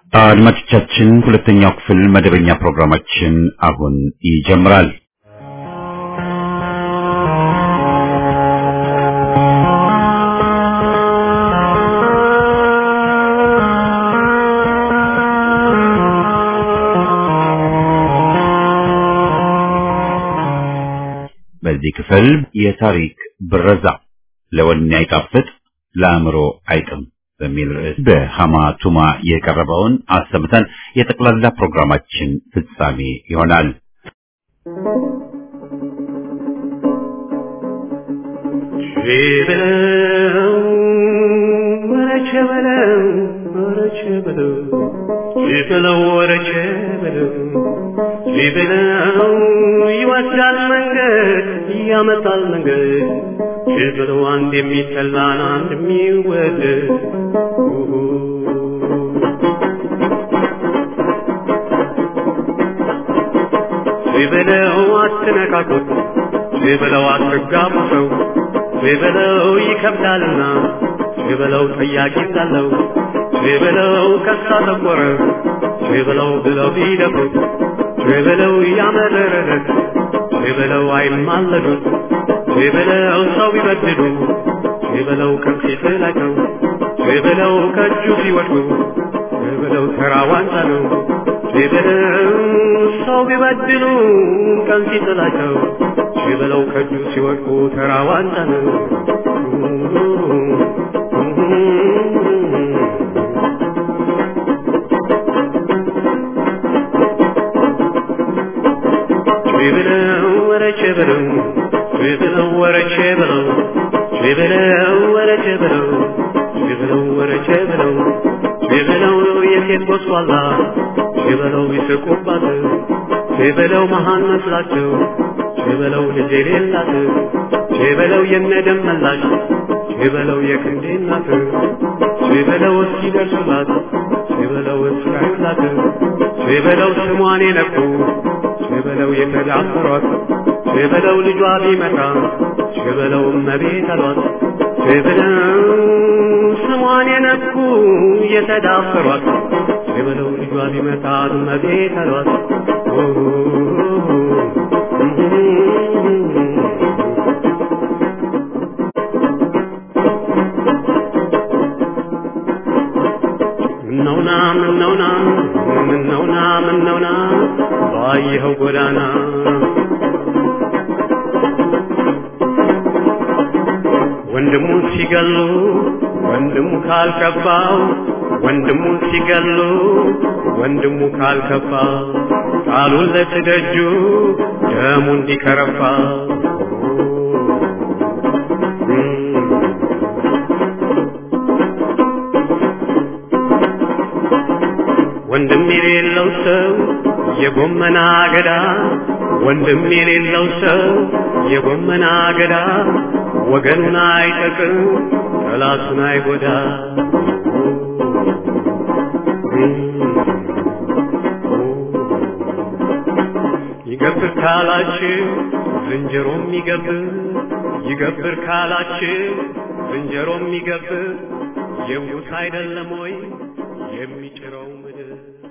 አድማጮቻችን ሁለተኛው ክፍል መደበኛ ፕሮግራማችን አሁን ይጀምራል። በዚህ ክፍል የታሪክ ብረዛ ለወኔ አይጣፍጥ ለአእምሮ አይጥም በሚል ርዕስ በሃማ ቱማ የቀረበውን አሰምተን የጠቅላላ ፕሮግራማችን ፍጻሜ ይሆናል። ይወስዳል መንገድ ያመጣል መንገድ ችግሩ አንድ የሚጠላን አንድ የሚወደድ ሲበለው አትነካኩት ሲበለው አትጋቡ ሰው ሲበለው ይከብዳልና ሲበለው ጠያቂ እንዳለው ሲበለው ከሳ ተቆረ ሲበለው ብለው ቢደፍሩት ሲበለው ያመረረት ሲበለው አይማለዱት ሲበለው ሰው ቢበድሉ ሲበለው ከፊት ላይ ነው ሲበለው ከእጁ ሲወድቁ ሲበለው ተራዋንታ ነው ሲበለው ሰው ቢበድሉ ከፊት ላይ ነው ሲበለው ከእጁ ሲወድቁ ተራዋንታ ነው ሲበለው ወረቸ በለው ሲበለው ወረቸ በለው ሲበለው ወረቸ በለው ሲበለው ወረቸ በለው ሲበለው የሴት ጎስቋላ ሲበለው ይስቁባት ሲበለው መሃን መስላቸው ሲበለው ልጅ የሌላት ሲበለው የነደም መላሽ ሲበለው የክንዴ እናት ሲበለው እስኪደርሱላት ሲበለው እስራዩላት ሲበለው ስሟን የነኩ ሲበለው የተዳፈሯት ሲበለው ልጇ ቢመጣ ሲበለው እመቤት አሏት ሲበለው ስሟን የነኩ የተዳፈሯት ሲበለው ልጇ ቢመጣ እመቤት አሏት ምነውና ባየኸው ጎዳና ወንድሙን ሲገሉ ወንድሙ ካልከፋው ወንድሙን ሲገሉ ወንድሙ ካልከፋ ቃሉን ለትደጁ ደሙ እንዲከረፋ ወንድም የሌለው ሰው የጎመና አገዳ ወንድም የሌለው ሰው የጎመና አገዳ ወገኑን አይጠቅም ጠላቱን አይጎዳ ይገብር ካላችሁ ዝንጀሮም ይገብር ካላችሁ ዝንጀሮም ይገብር የሙት አይደለም ወይ የሚጭረው ምድር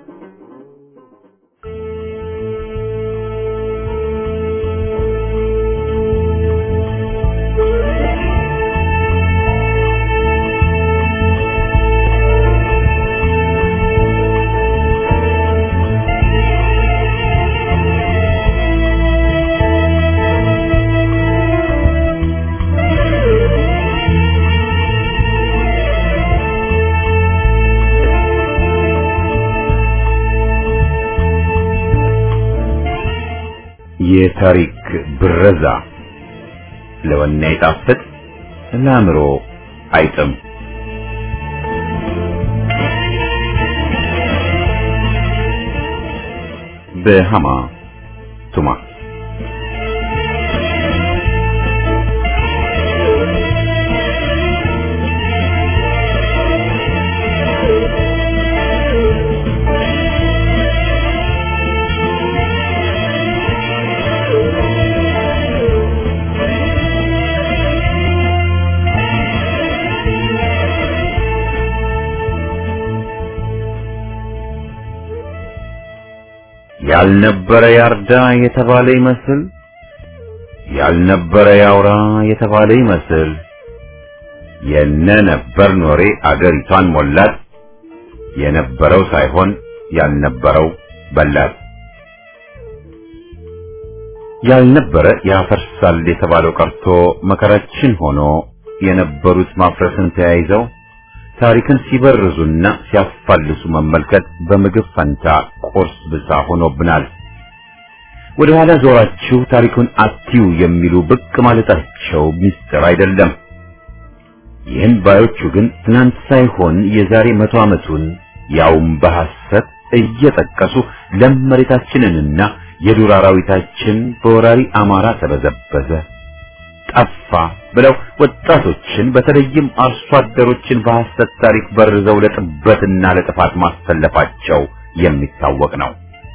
የታሪክ ብረዛ ለወኔ አይጣፍጥ ለአእምሮ አይጥም በሃማ ቱማ ያልነበረ ያርዳ የተባለ ይመስል ያልነበረ ያውራ የተባለ ይመስል የነ ነበር ኖሬ አገሪቷን ሞላት የነበረው ሳይሆን ያልነበረው በላት። ያልነበረ ያፈርሳል የተባለው ቀርቶ መከራችን ሆኖ የነበሩት ማፍረስን ተያይዘው ታሪክን ሲበርዙና ሲያፋልሱ መመልከት በምግብ ፈንታ ቁርስ ብቻ ሆኖብናል። ወደ ኋላ ዞራችሁ ታሪኩን አትዩ የሚሉ ብቅ ማለታቸው ሚስጥር አይደለም። ይህን ባዮቹ ግን ትናንት ሳይሆን የዛሬ 100 ዓመቱን ያውም በሐሰት እየጠቀሱ ለም መሬታችንንና የዱር አራዊታችን በወራሪ አማራ ተበዘበዘ ጠፋ ብለው ወጣቶችን በተለይም አርሶ አደሮችን በሐሰት ታሪክ በርዘው ለጥበትና ለጥፋት ማሰለፋቸው የሚታወቅ ነው።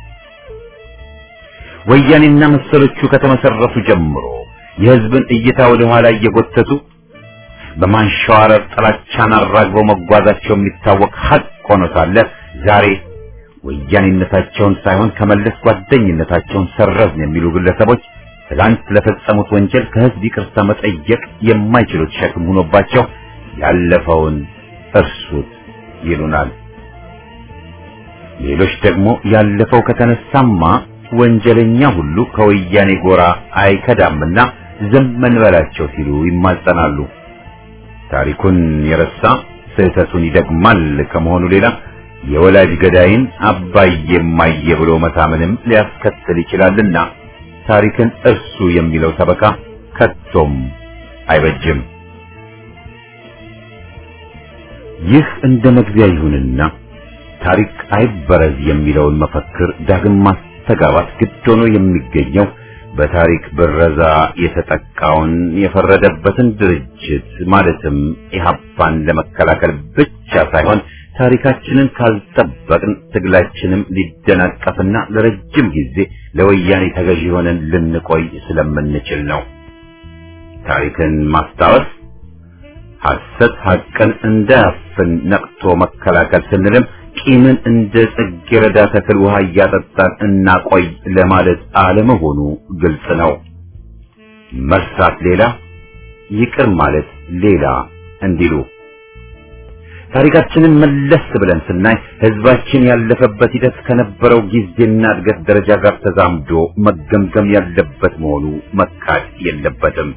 ወያኔና መሰሎቹ ከተመሰረቱ ጀምሮ የሕዝብን እይታ ወደ ኋላ እየጎተቱ በማንሸዋረር ጥላቻን አራግበው መጓዛቸው የሚታወቅ ሐቅ ሆኖ ሳለ ዛሬ ወያኔነታቸውን ሳይሆን ከመለስ ጓደኝነታቸውን ሰረዝን የሚሉ ግለሰቦች ትላንት ለፈጸሙት ወንጀል ከሕዝብ ይቅርታ መጠየቅ የማይችሉት ሸክም ሆኖባቸው ያለፈውን እርሱት ይሉናል። ሌሎች ደግሞ ያለፈው ከተነሳማ ወንጀለኛ ሁሉ ከወያኔ ጎራ አይከዳምና ዝም እንበላቸው ሲሉ ይማጸናሉ። ታሪኩን የረሳ ስህተቱን ይደግማል ከመሆኑ ሌላ የወላጅ ገዳይን አባዬ እማዬ ብሎ መታመንም ሊያስከትል ይችላልና ታሪክን እርሱ የሚለው ሰበካ ከቶም አይበጅም። ይህ እንደ መግቢያ ይሁንና ታሪክ አይበረዝ የሚለውን መፈክር ዳግም ማስተጋባት ግድ ሆኖ የሚገኘው በታሪክ ብረዛ የተጠቃውን የፈረደበትን ድርጅት ማለትም ኢህአፓን ለመከላከል ብቻ ሳይሆን ታሪካችንን ካልጠበቅን ትግላችንም ሊደናቀፍና ለረጅም ጊዜ ለወያኔ ተገዢ ሆነን ልንቆይ ስለምንችል ነው። ታሪክን ማስታወስ ሐሰት ሐቅን እንዳያፍን ነቅቶ መከላከል ስንልም ቂምን እንደ ጽጌረዳ ተክል ውሃ እያጠጣን እናቆይ ለማለት አለመሆኑ ግልጽ ነው። መርሳት ሌላ፣ ይቅር ማለት ሌላ እንዲሉ ታሪካችንን መለስ ብለን ስናይ ሕዝባችን ያለፈበት ሂደት ከነበረው ጊዜና እድገት ደረጃ ጋር ተዛምዶ መገምገም ያለበት መሆኑ መካድ የለበትም።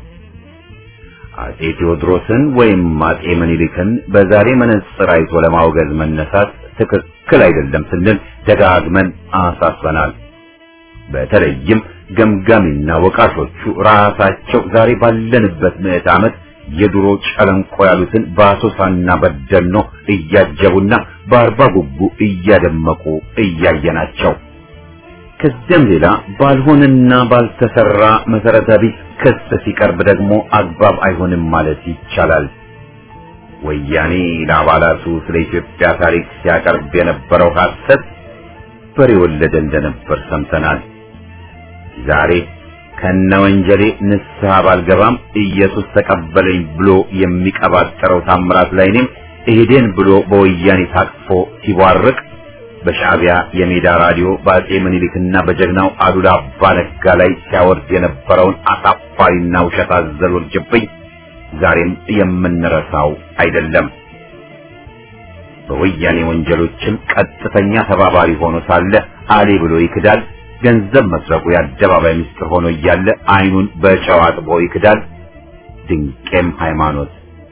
አጼ ቴዎድሮስን ወይም አጼ ምኒልክን በዛሬ መነጽር አይቶ ለማውገዝ መነሳት ትክክል አይደለም ስንል ደጋግመን አሳስበናል። በተለይም ገምጋሚና ወቃሾቹ ራሳቸው ዛሬ ባለንበት ምዕተ ዓመት የድሮ ጨለንቆ ያሉትን በአሶሳና በደኖ እያጀቡና በአርባ ጉቡ እያደመቁ እያየናቸው ከዚያም ሌላ ባልሆነና ባልተሰራ መሰረተ ቢስ ክስ ሲቀርብ ደግሞ አግባብ አይሆንም ማለት ይቻላል። ወያኔ ለአባላቱ ስለ ኢትዮጵያ ታሪክ ሲያቀርብ የነበረው ሐሰት በሬ ወለደ እንደነበር ሰምተናል። ዛሬ ከነወንጀሌ ንስሐ ባልገባም ኢየሱስ ተቀበለኝ ብሎ የሚቀባጠረው ታምራት ላይኔም እሄደን ብሎ በወያኔ ታቅፎ ሲቧርቅ በሻዕቢያ የሜዳ ራዲዮ በአጼ ምኒልክና በጀግናው አሉላ አባ ነጋ ላይ ሲያወርድ የነበረውን አሳፋሪና ውሸት አዘል ውርጅብኝ ዛሬም የምንረሳው አይደለም። በወያኔ ወንጀሎችም ቀጥተኛ ተባባሪ ሆኖ ሳለ አሌ ብሎ ይክዳል። ገንዘብ መስረቁ የአደባባይ ምስጢር ሆኖ እያለ አይኑን በጨው አጥቦ ይክዳል። ድንቄም ሃይማኖት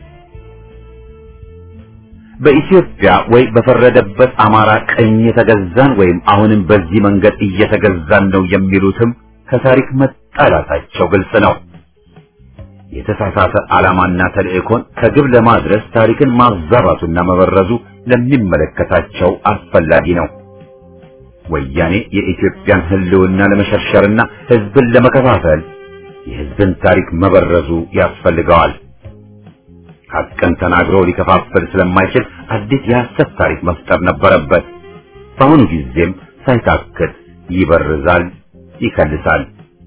በኢትዮጵያ ወይ በፈረደበት አማራ ቀኝ የተገዛን ወይም አሁንም በዚህ መንገድ እየተገዛን ነው የሚሉትም ከታሪክ መጣላታቸው ግልጽ ነው። የተሳሳተ ዓላማና ተልእኮን ከግብ ለማድረስ ታሪክን ማዛባቱና መበረዙ ለሚመለከታቸው አስፈላጊ ነው። ወያኔ የኢትዮጵያን ሕልውና ለመሸርሸርና ሕዝብን ለመከፋፈል የሕዝብን ታሪክ መበረዙ ያስፈልገዋል። ሐቅን ተናግሮ ሊከፋፈል ስለማይችል አዲስ የሐሰት ታሪክ መፍጠር ነበረበት። በአሁኑ ጊዜም ሳይታክት ይበርዛል፣ ይከልሳል።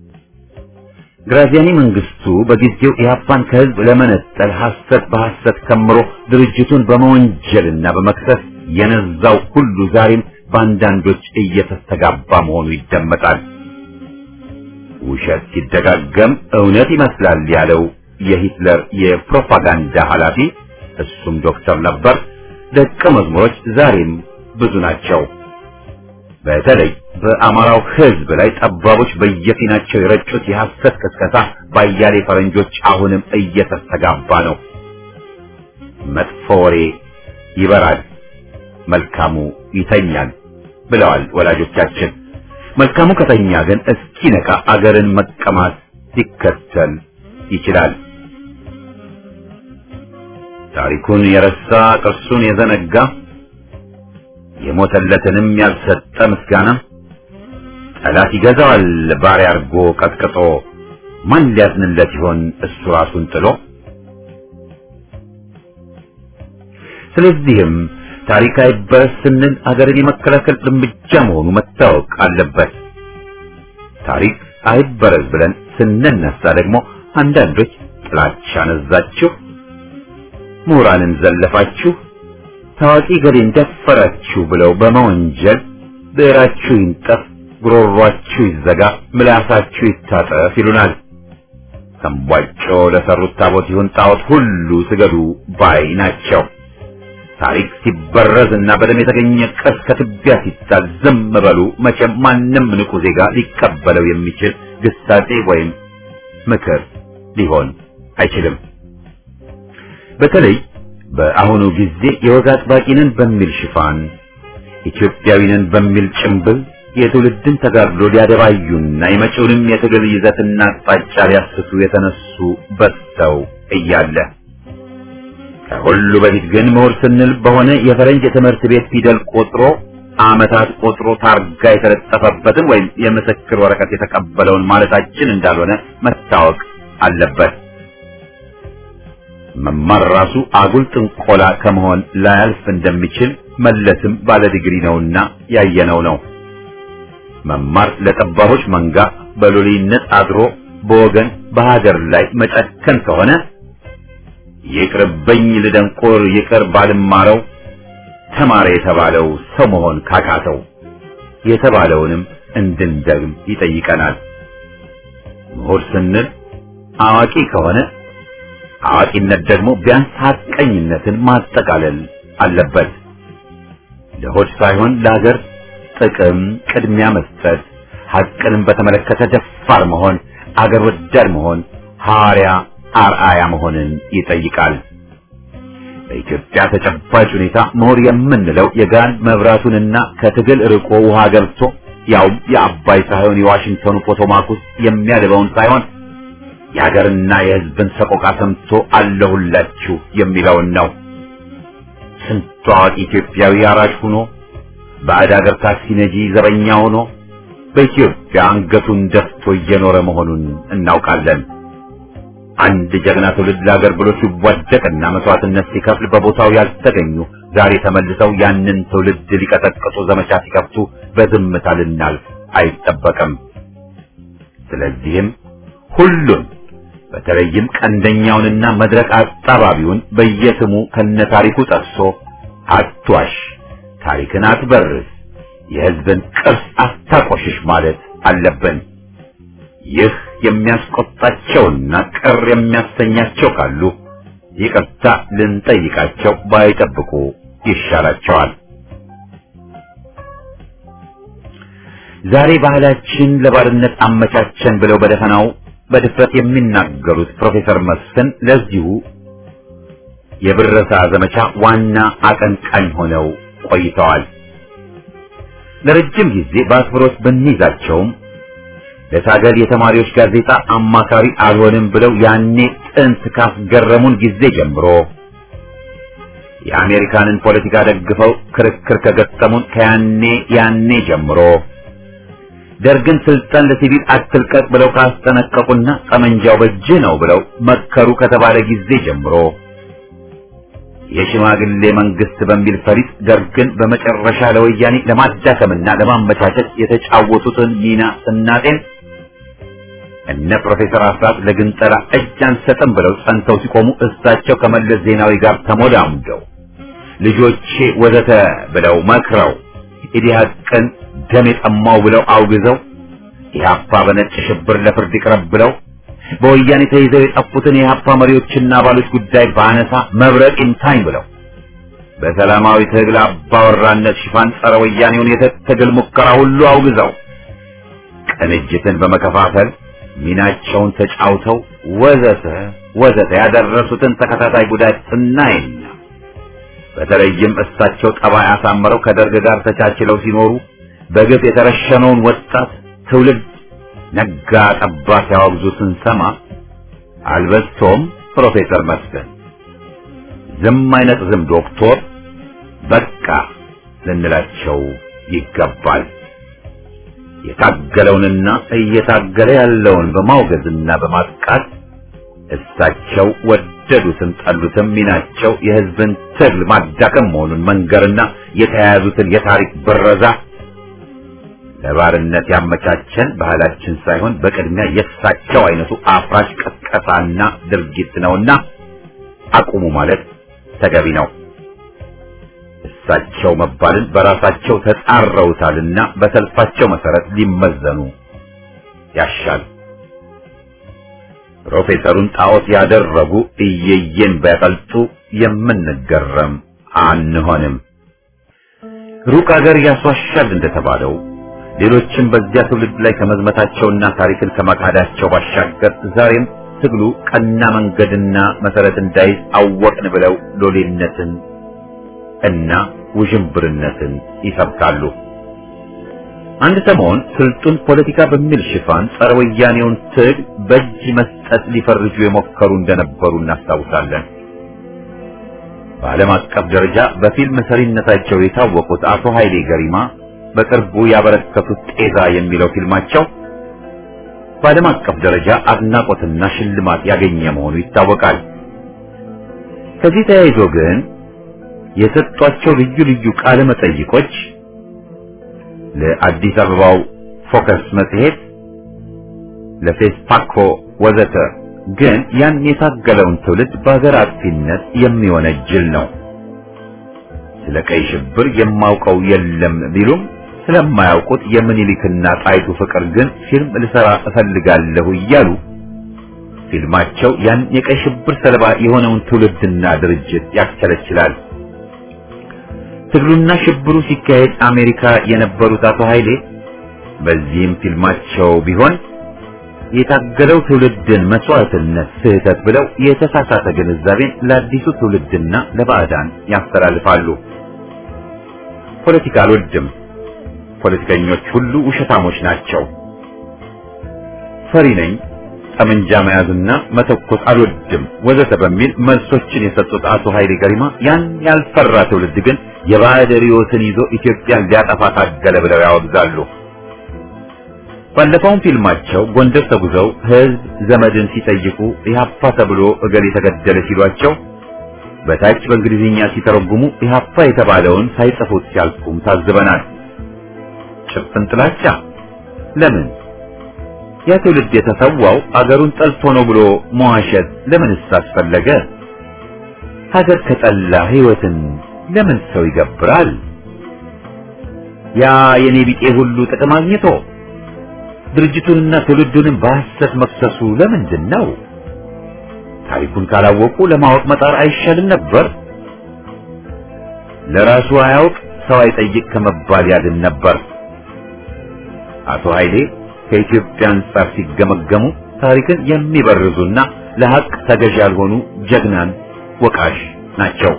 ግራዚያኒ መንግስቱ በጊዜው ኢህአፓን ከህዝብ ለመነጠል ሐሰት በሐሰት ከምሮ ድርጅቱን በመወንጀልና በመክሰስ የነዛው ሁሉ ዛሬም በአንዳንዶች እየተስተጋባ መሆኑ ይደመጣል። ውሸት ሲደጋገም እውነት ይመስላል ያለው የሂትለር የፕሮፓጋንዳ ኃላፊ እሱም ዶክተር ነበር። ደቀ መዝሙሮች ዛሬም ብዙ ናቸው። በተለይ በአማራው ሕዝብ ላይ ጠባቦች በየፊናቸው የረጩት የሐሰት ቅስቀሳ ባያሌ ፈረንጆች አሁንም እየተስተጋባ ነው። መጥፎ ወሬ ይበራል፣ መልካሙ ይተኛል ብለዋል ወላጆቻችን። መልካሙ ከተኛ ግን እስኪነቃ አገርን መቀማት ሊከተል ይችላል። ታሪኩን የረሳ ቅርሱን የዘነጋ የሞተለትንም ያልሰጠ ምስጋና ጠላት ይገዛዋል ባሪያ አርጎ ቀጥቅጦ ማን ሊያዝንለት ይሆን እሱ ራሱን ጥሎ። ስለዚህም ታሪክ አይበረስ ስንል አገርን የመከላከል እርምጃ መሆኑ መታወቅ አለበት። ታሪክ አይበረስ ብለን ስንነሳ ደግሞ አንዳንዶች ጥላቻ ነዛችሁ፣ ምሁራንን ዘለፋችሁ፣ ታዋቂ ገሌን ደፈራችሁ ብለው በመወንጀል ብዕራችሁ ይንጠፍ፣ ጉሮሯችሁ ይዘጋ፣ ምላሳችሁ ይታጠፍ ይሉናል። ተንቧጮ ለሰሩት ታቦት ይሁን ጣዖት ሁሉ ስገዱ ባይ ናቸው። ታሪክ ሲበረዝና በደም የተገኘ ቅርስ ከትቢያ ሲጣል ዝም በሉ። መቼም ማንም ንቁ ዜጋ ሊቀበለው የሚችል ግሳጼ ወይም ምክር ሊሆን አይችልም። በተለይ በአሁኑ ጊዜ የወግ አጥባቂንን በሚል ሽፋን ኢትዮጵያዊንን በሚል ጭምብል የትውልድን ተጋድሎ ሊያደባዩና የመጪውንም የትግል ይዘትና አቅጣጫ ሊያስቱ የተነሱ በዝተው እያለ ከሁሉ በፊት ግን ምሁር ስንል በሆነ የፈረንጅ የትምህርት ቤት ፊደል ቆጥሮ ዓመታት ቆጥሮ ታርጋ የተለጠፈበትን ወይም የምስክር ወረቀት የተቀበለውን ማለታችን እንዳልሆነ መታወቅ አለበት። መማር ራሱ አጉል ጥንቆላ ከመሆን ላያልፍ እንደሚችል መለስም ባለ ዲግሪ ነውና ያየነው ነው። መማር ለጠባቦች መንጋ በሎሌነት አድሮ በወገን በሀገር ላይ መጨከን ከሆነ ይቅርብኝ ልደንቆር ይቅር ባልማረው ተማረ የተባለው ሰው መሆን ካቃተው የተባለውንም እንድንደግም ይጠይቀናል። ምሁር ስንል አዋቂ ከሆነ አዋቂነት ደግሞ ቢያንስ ሐቀኝነትን ማጠቃለል አለበት። ለሆድ ሳይሆን ለሀገር ጥቅም ቅድሚያ መስጠት፣ ሐቅንም በተመለከተ ደፋር መሆን፣ አገር ወዳድ መሆን፣ ሐዋርያ አርአያ መሆንን ይጠይቃል። በኢትዮጵያ ተጨባጭ ሁኔታ ምሁር የምንለው የጋን መብራቱንና ከትግል ርቆ ውሃ ገብቶ ያውም የአባይ ሳይሆን የዋሽንግተኑ ፖቶማክ ውስጥ የሚያልበውን ሳይሆን የሀገርና የሕዝብን ሰቆቃ ሰምቶ አለሁላችሁ የሚለውን ነው። ስንቱ አዋቂ ኢትዮጵያዊ አራጅ ሆኖ ባዕድ አገር ታክሲ ነጂ ዘበኛ ሆኖ በኢትዮጵያ አንገቱን ደፍቶ እየኖረ መሆኑን እናውቃለን። አንድ ጀግና ትውልድ ለሀገር ብሎ ሲዋደቅና መስዋዕትነት ሲከፍል በቦታው ያልተገኙ ዛሬ ተመልሰው ያንን ትውልድ ሊቀጠቅጡ ዘመቻ ሲከፍቱ በዝምታ ልናልፍ አይጠበቅም። ስለዚህም ሁሉን በተለይም ቀንደኛውንና መድረክ አጣባቢውን በየስሙ ከነታሪኩ ጠቅሶ አትዋሽ፣ ታሪክን አትበርዝ፣ የሕዝብን ቅርስ አታቆሽሽ ማለት አለብን። ይህ የሚያስቆጣቸውና ቅር የሚያሰኛቸው ካሉ ይቅርታ ልንጠይቃቸው ባይጠብቁ ይሻላቸዋል። ዛሬ ባህላችን ለባርነት አመቻቸን ብለው በደፈናው በድፍረት የሚናገሩት ፕሮፌሰር መስፍን ለዚሁ የብረሳ ዘመቻ ዋና አቀንቃኝ ሆነው ቆይተዋል። ለረጅም ጊዜ በአክብሮት ብንይዛቸውም ለታገል የተማሪዎች ጋዜጣ አማካሪ አልሆንም ብለው ያኔ ጥንት ካስገረሙን ጊዜ ጀምሮ የአሜሪካንን ፖለቲካ ደግፈው ክርክር ከገጠሙን ያኔ ጀምሮ ደርግን ስልጣን ለሲቪል አትልቀቅ ብለው ካስጠነቀቁና ጠመንጃው በእጅህ ነው ብለው መከሩ ከተባለ ጊዜ ጀምሮ የሽማግሌ መንግስት በሚል ፈሪጥ ደርግን በመጨረሻ ለወያኔ ለማዳከምና ለማመቻቸት የተጫወቱትን ሚና ስናጤን እነ ፕሮፌሰር አስራት ለግንጠላ እጅ አንሰጥም ብለው ጸንተው ሲቆሙ እሳቸው ከመለስ ዜናዊ ጋር ተሞዳሙደው ልጆቼ ወዘተ ብለው መክረው ኢዲሃቅን ደም የጠማው ብለው አውግዘው ኢህአፓ በነጭ ሽብር ለፍርድ ይቅረብ ብለው በወያኔ ተይዘው የጠፉትን የኢህአፓ መሪዎችና አባሎች ጉዳይ ባነሳ መብረቅ ይምታኝ ብለው በሰላማዊ ትግል አባወራነት ሽፋን ጸረ ወያኔውን የትግል ሙከራ ሁሉ አውግዘው ቅንጅትን በመከፋፈል ሚናቸውን ተጫውተው ወዘተ ያደረሱትን ተከታታይ ጉዳት ስናይና በተለይም እሳቸው ጠባይ አሳምረው ከደርግ ጋር ተቻችለው ሲኖሩ በግፍ የተረሸነውን ወጣት ትውልድ ነጋ ጠባ ሲያወግዙ ስንሰማ አልበስቶም ፕሮፌሰር መስፍን ዝም አይነት ዝም ዶክተር በቃ ልንላቸው ይገባል። የታገለውንና እየታገለ ያለውን በማውገዝና በማጥቃት እሳቸው ወደዱትም ጠሉትም ሚናቸው የህዝብን ትግል ማዳከም መሆኑን መንገርና የተያያዙትን የታሪክ ብረዛ ለባርነት ያመቻቸን ባህላችን ሳይሆን በቅድሚያ የእሳቸው አይነቱ አፍራሽ ቀስቀሳና ድርጊት ነውና አቁሙ ማለት ተገቢ ነው። እሳቸው መባልን በራሳቸው ተጻረውታልና በሰልፋቸው መሰረት ሊመዘኑ ያሻል። ፕሮፌሰሩን ጣዖት ያደረጉ እየየን ቢያቀልጡ የምንገረም አንሆንም። ሩቅ አገር ያስዋሻል እንደተባለው ሌሎችም በዚያ ትውልድ ላይ ከመዝመታቸውና ታሪክን ከመካዳቸው ባሻገር ዛሬም ትግሉ ቀና መንገድና መሰረት እንዳይዝ አወቅን ብለው ሎሌነትን እና ውዥንብርነትን ይሰብካሉ። አንድ ሰሞን ስልጡን ፖለቲካ በሚል ሽፋን ጸረ ወያኔውን ትግል በእጅ መስጠት ሊፈርጁ የሞከሩ እንደነበሩ እናስታውሳለን። በዓለም አቀፍ ደረጃ በፊልም ሰሪነታቸው የታወቁት አቶ ኃይሌ ገሪማ በቅርቡ ያበረከቱት ጤዛ የሚለው ፊልማቸው በዓለም አቀፍ ደረጃ አድናቆትና ሽልማት ያገኘ መሆኑ ይታወቃል። ከዚህ ተያይዞ ግን የሰጧቸው ልዩ ልዩ ቃለ መጠይቆች ለአዲስ አበባው ፎከስ መጽሔት፣ ለፌስፓኮ ወዘተ ግን ያን የታገለውን ትውልድ በአገር አጥፊነት የሚወነጅል ነው። ስለ ቀይ ሽብር የማውቀው የለም ቢሉም ስለማያውቁት የምኒልክና ጣይቱ ፍቅር ግን ፊልም ልሰራ እፈልጋለሁ እያሉ ፊልማቸው ያን የቀይ ሽብር ሰለባ የሆነውን ትውልድና ድርጅት ያስቸለችላል። ትግሉና ሽብሩ ሲካሄድ አሜሪካ የነበሩት አቶ ኃይሌ በዚህም ፊልማቸው ቢሆን የታገለው ትውልድን መስዋዕትነት ስህተት ብለው የተሳሳተ ግንዛቤን ለአዲሱ ትውልድና ለባዕዳን ያስተላልፋሉ። ፖለቲካ አልወድም፣ ፖለቲከኞች ሁሉ ውሸታሞች ናቸው፣ ፈሪ ነኝ፣ ጠመንጃ መያዝና መተኮስ አልወድም ወዘተ በሚል መልሶችን የሰጡት አቶ ኃይሌ ገሪማ ያን ያልፈራ ትውልድ ግን የባዕድ ርዕዮትን ይዞ ኢትዮጵያን ሊያጠፋ ታገለ ብለው ያወግዛሉ። ባለፈውም ፊልማቸው ጎንደር ተጉዘው ህዝብ ዘመድን ሲጠይቁ ኢህአፓ ተብሎ እገሌ ተገደለ ሲሏቸው በታች በእንግሊዝኛ ሲተረጉሙ ኢህአፓ የተባለውን ሳይጽፉት ሲያልፉም ታዝበናል። ጭፍን ጥላቻ ለምን? ያ ትውልድ የተሰዋው አገሩን ጠልቶ ነው ብሎ መዋሸት ለምንስ አስፈለገ? ሀገር ከጠላ ህይወትን ለምን ሰው ይገብራል? ያ የኔ ቢጤ ሁሉ ጥቅም አግኝቶ ድርጅቱንና ትውልዱንም በሐሰት መክሰሱ ለምንድን ነው? ታሪኩን ካላወቁ ለማወቅ መጣር አይሻልም ነበር? ለራሱ አያውቅ ሰው አይጠይቅ ከመባል ያድን ነበር። አቶ ኃይሌ ከኢትዮጵያ አንጻር ሲገመገሙ ታሪክን የሚበርዙና ለሐቅ ተገዥ ያልሆኑ ጀግናን ወቃሽ ናቸው።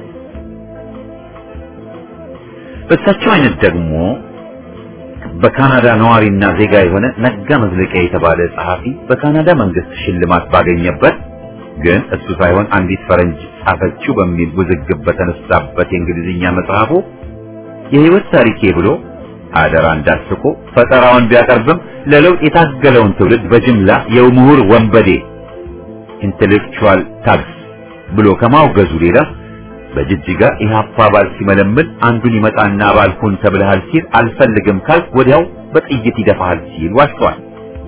በእሳቸው አይነት ደግሞ በካናዳ ነዋሪና ዜጋ የሆነ ነጋ መዝለቂያ የተባለ ጸሐፊ በካናዳ መንግስት ሽልማት ባገኘበት ግን እሱ ሳይሆን አንዲት ፈረንጅ ጻፈችው በሚል ውዝግብ በተነሳበት የእንግሊዝኛ መጽሐፉ የህይወት ታሪኬ ብሎ አደራ እንዳስቆ ፈጠራውን ቢያቀርብም ለለውጥ የታገለውን ትውልድ በጅምላ የምሁር ወንበዴ ኢንተሌክቹዋል ታግስ ብሎ ከማውገዙ ሌላ በጅጅጋ ኢህአፓ አባል ሲመለምል አንዱን ይመጣና አባል ሁን ተብለሃል ሲል አልፈልግም ካልክ ወዲያው በጥይት ይደፋሃል ሲል ዋሽቷል።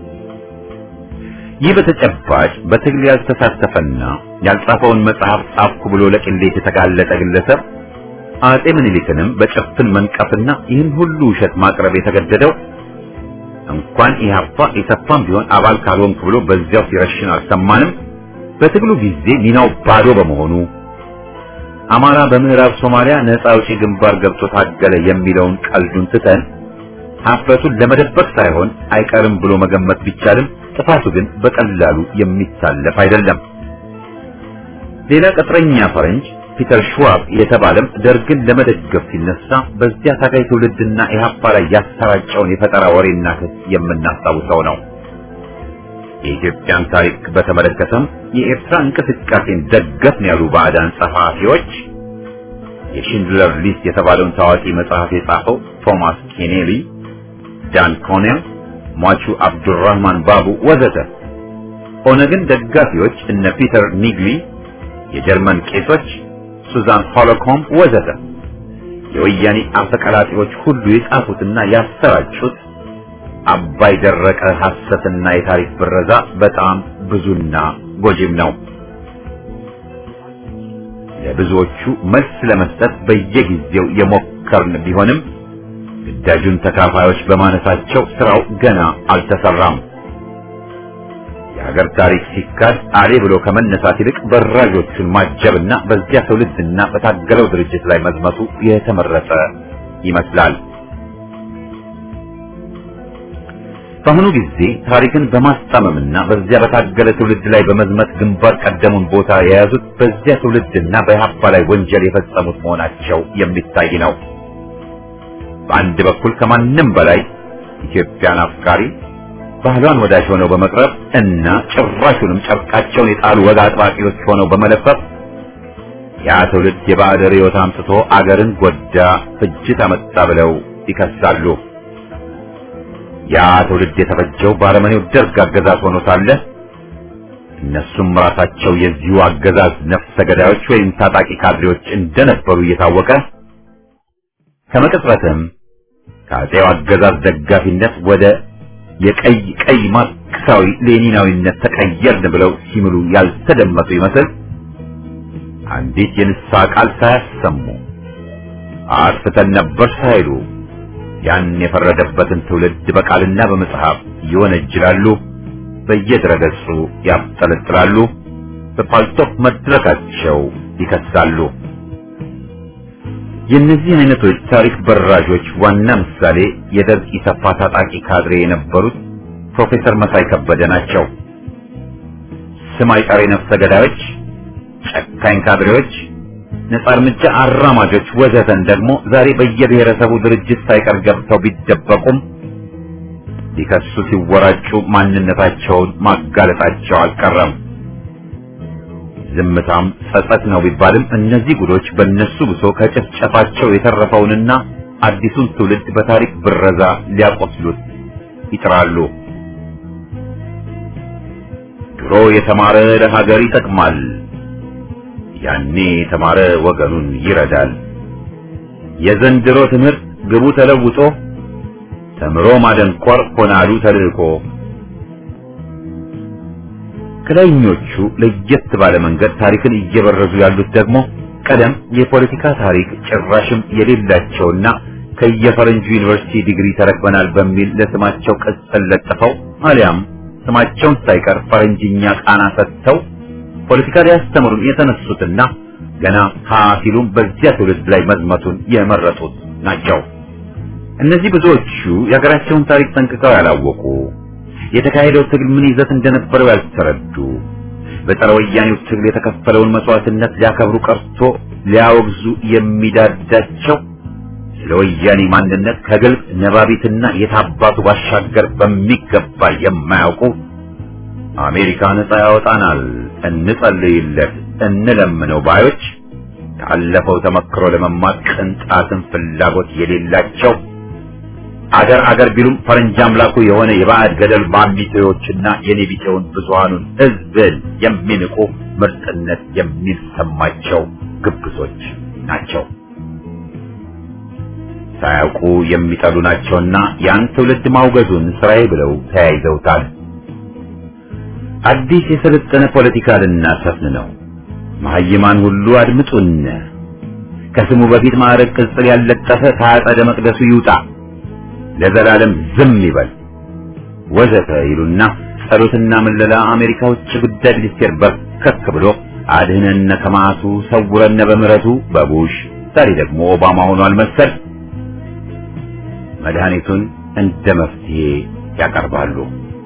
ይህ በተጨባጭ በትግል ያልተሳተፈና ያልጻፈውን መጽሐፍ ጻፍኩ ብሎ ለቅሌት የተጋለጠ ግለሰብ አጼ ምኒልክንም በጭፍን መንቀፍና ይህን ሁሉ ውሸት ማቅረብ የተገደደው እንኳን ኢህአፓ ኢሰፓም ቢሆን አባል ካልሆንክ ብሎ በዚያው ሲረሽን አልሰማንም። በትግሉ ጊዜ ሚናው ባዶ በመሆኑ አማራ በምዕራብ ሶማሊያ ነፃ አውጪ ግንባር ገብቶ ታገለ የሚለውን ቀልዱን ትተን ሀፍረቱን ለመደበቅ ሳይሆን አይቀርም ብሎ መገመት ቢቻልም ጥፋቱ ግን በቀላሉ የሚታለፍ አይደለም። ሌላ ቅጥረኛ ፈረንጅ ፒተር ሽዋብ የተባለም ደርግን ለመደገፍ ሲነሳ በዚያ ታጋይ ትውልድና ኢህአፓ ላይ ያሰራጨውን የፈጠራ ወሬና ክስ የምናስታውሰው ነው። የኢትዮጵያን ታሪክ በተመለከተም የኤርትራ እንቅስቃሴን ደገፍን ያሉ ባዕዳን ጸሐፊዎች የሽንድለር ሊስት የተባለውን ታዋቂ መጽሐፍ የጻፈው ቶማስ ኬኔሊ፣ ዳን ኮኔል፣ ሟቹ አብዱራህማን ባቡ ወዘተ፣ ኦነግን ደጋፊዎች እነ ፒተር ኒግሊ፣ የጀርመን ቄሶች ሱዛን ሆሎኮም ወዘተ የወያኔ አፈቀላጤዎች ሁሉ የጻፉትና ያሰራጩት አባይ ደረቀ ሐሰትና የታሪክ ብረዛ በጣም ብዙና ጎጂም ነው። ለብዙዎቹ መልስ ለመስጠት በየጊዜው የሞከርን ቢሆንም ግዳጁን ተካፋዮች በማነሳቸው ስራው ገና አልተሰራም። የሀገር ታሪክ ሲካድ አሌ ብሎ ከመነሳት ይልቅ በራዦቹን ማጀብና በዚያ ትውልድና በታገለው ድርጅት ላይ መዝመቱ የተመረጠ ይመስላል። በአሁኑ ጊዜ ታሪክን በማስጣመምና በዚያ በታገለ ትውልድ ላይ በመዝመት ግንባር ቀደሙን ቦታ የያዙት በዚያ ትውልድና በኢህአፓ ላይ ወንጀል የፈጸሙት መሆናቸው የሚታይ ነው። በአንድ በኩል ከማንም በላይ ኢትዮጵያን አፍቃሪ ባህሏን ወዳጅ ሆነው በመቅረብ እና ጭራሹንም ጨርቃቸውን የጣሉ ወግ አጥባቂዎች ሆነው በመለፈፍ ያ ትውልድ የባዕድ ርዕዮት አምጥቶ አገርን ጎዳ፣ ፍጅት አመጣ ብለው ይከሳሉ። ያ ትውልድ የተፈጀው በአረመኔው ደርግ አገዛዝ ሆኖ ሳለ እነሱም ራሳቸው የዚሁ አገዛዝ ነፍሰ ገዳዮች ወይም ታጣቂ ካድሬዎች እንደነበሩ እየታወቀ ከመቅጽበትም ከአጼው አገዛዝ ደጋፊነት ወደ የቀይ ማርክሳዊ ሌኒናዊነት ተቀየርን ብለው ሲምሉ ያልተደመጡ ይመስል አንዲት የንስሐ ቃል ሳያሰሙ አርፍተን ነበር ሳይሉ ያን የፈረደበትን ትውልድ በቃልና በመጽሐፍ ይወነጅላሉ፣ በየድረገጹ ያብጠለጥላሉ፣ በፓልቶክ መድረካቸው ይከሳሉ። የእነዚህ አይነቶች ታሪክ በራዦች ዋና ምሳሌ የደርግ ኢሰፓ ታጣቂ ካድሬ የነበሩት ፕሮፌሰር መሳይ ከበደ ናቸው። ስም አይጠሪ ነፍሰ ገዳዮች፣ ጨካኝ ካድሬዎች፣ ነጻ እርምጃ አራማጆች ወዘተን ደግሞ ዛሬ በየብሔረሰቡ ድርጅት ሳይቀር ገብተው ቢደበቁም ሊከሱ ሲወራጩ ማንነታቸውን ማጋለጣቸው አልቀረም። ዝምታም ጸጸት ነው ቢባልም እነዚህ ጉዶች በእነሱ ብሶ ከጭፍጨፋቸው የተረፈውንና አዲሱን ትውልድ በታሪክ ብረዛ ሊያቆስሉት ይጥራሉ። ድሮ የተማረ ለሀገር ይጠቅማል፣ ያኔ የተማረ ወገኑን ይረዳል። የዘንድሮ ትምህርት ግቡ ተለውጦ ተምሮ ማደንቆር ሆናሉ ተልእኮ። ከላይኞቹ ለየት ባለ መንገድ ታሪክን እየበረዙ ያሉት ደግሞ ቀደም የፖለቲካ ታሪክ ጭራሽም የሌላቸውና ከየፈረንጁ ዩኒቨርሲቲ ዲግሪ ተረክበናል በሚል ለስማቸው ቅጽል ለጥፈው አሊያም ስማቸውን ሳይቀር ፈረንጅኛ ቃና ሰጥተው ፖለቲካ ሊያስተምሩን የተነሱትና ገና ሲሉም በዚያ ትውልድ ላይ መዝመቱን የመረጡት ናቸው። እነዚህ ብዙዎቹ የሀገራቸውን ታሪክ ጠንቅቀው ያላወቁ፣ የተካሄደው ትግል ምን ይዘት እንደነበረው ያልተረዱ፣ በጸረ ወያኔው ትግል የተከፈለውን መስዋዕትነት ሊያከብሩ ቀርቶ ሊያወግዙ የሚዳዳቸው፣ ስለ ወያኔ ማንነት ከግልጽ ነባቢትና የታባቱ ባሻገር በሚገባ የማያውቁ፣ አሜሪካ ነጻ ያወጣናል እንጸልይለት እንለምነው ባዮች፣ ካለፈው ተመክሮ ለመማር ቅንጣትን ፍላጎት የሌላቸው፣ አገር ቢሉም ፈረንጅ አምላኩ የሆነ የባዕድ ገደል ማሚቴዎችና የኔቢቴውን ብዙሃኑን ሕዝብን የሚንቁ ምርጥነት የሚሰማቸው ግብዞች ናቸው። ሳያውቁ የሚጠሉ ናቸውና ያን ትውልድ ማውገዙን ስራዬ ብለው ተያይዘውታል። አዲስ የሰለጠነ ፖለቲካ ልናሰፍን ነው፣ መሀይማን ሁሉ አድምጡን፣ ከስሙ በፊት ማዕረግ ቅጽል ያለጠፈ ከአጸደ መቅደሱ ይውጣ፣ ለዘላለም ዝም ይበል ወዘተ ይሉና ጸሎትና ምለላ አሜሪካ ውጭ ጉዳይ ሚኒስቴር በርከክ ብሎ አድህነነ ከማቱ ሰውረነ በምህረቱ በቡሽ ዛሬ ደግሞ ኦባማ ሆኗል መሰል መድኃኒቱን እንደ መፍትሄ ያቀርባሉ።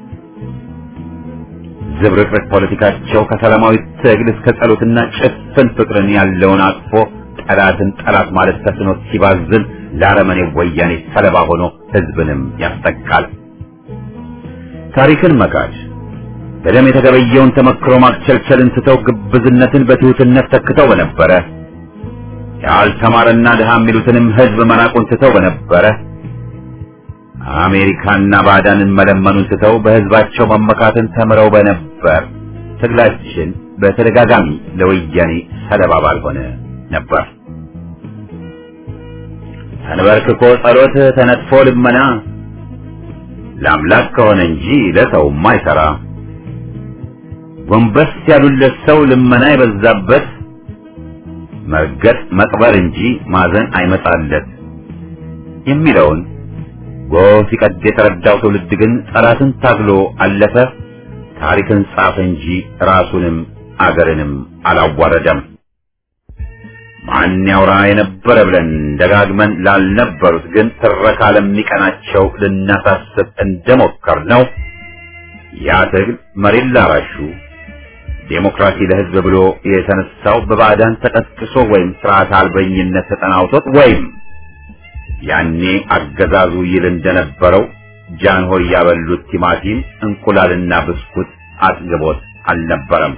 ዝብርቅርቅ ፖለቲካቸው ከሰላማዊ ትግል እስከ ጸሎትና ጭፍን ፍቅርን ያለውን አጥፎ ጠላትን ጠላት ማለት ተስኖት ሲባዝን ለአረመኔ ወያኔ ሰለባ ሆኖ ህዝብንም ያስጠቃል። ታሪክን መካድ በደም የተገበየውን ተመክሮ ማክቸልቸልን ትተው ግብዝነትን በትሁትነት ተክተው በነበረ ያልተማረና ድሃ የሚሉትንም ህዝብ መናቁን ትተው በነበረ አሜሪካና ባዕዳንን መለመኑን ትተው በህዝባቸው መመካትን ተምረው በነበር ትግላችን በተደጋጋሚ ለወያኔ ሰለባ ባልሆነ ነበር። ተንበርክኮ ጸሎት ተነጥፎ ልመና ለአምላክ ከሆነ እንጂ ለሰው ማይሰራ ጎንበስ ያሉለት ሰው ልመና የበዛበት መርገጥ መቅበር እንጂ ማዘን አይመጣለት የሚለውን ጎህ ሲቀድ የተረዳው ትውልድ ግን ጠላትን ታግሎ አለፈ። ታሪክን ጻፈ እንጂ ራሱንም አገርንም አላዋረደም። ማን ያውራ የነበረ ብለን ደጋግመን ላልነበሩት ግን ትረካ ለሚቀናቸው ልናሳስብ እንደሞከር ነው። ያ ትግል መሬት ላራሹ ዴሞክራሲ ለህዝብ ብሎ የተነሳው በባዕዳን ተቀስቅሶ ወይም ስርዓት አልበኝነት ተጠናውቶት ወይም ያኔ አገዛዙ ይል እንደነበረው ጃንሆይ ያበሉት ቲማቲም እንቁላልና ብስኩት አጥግቦት አልነበረም።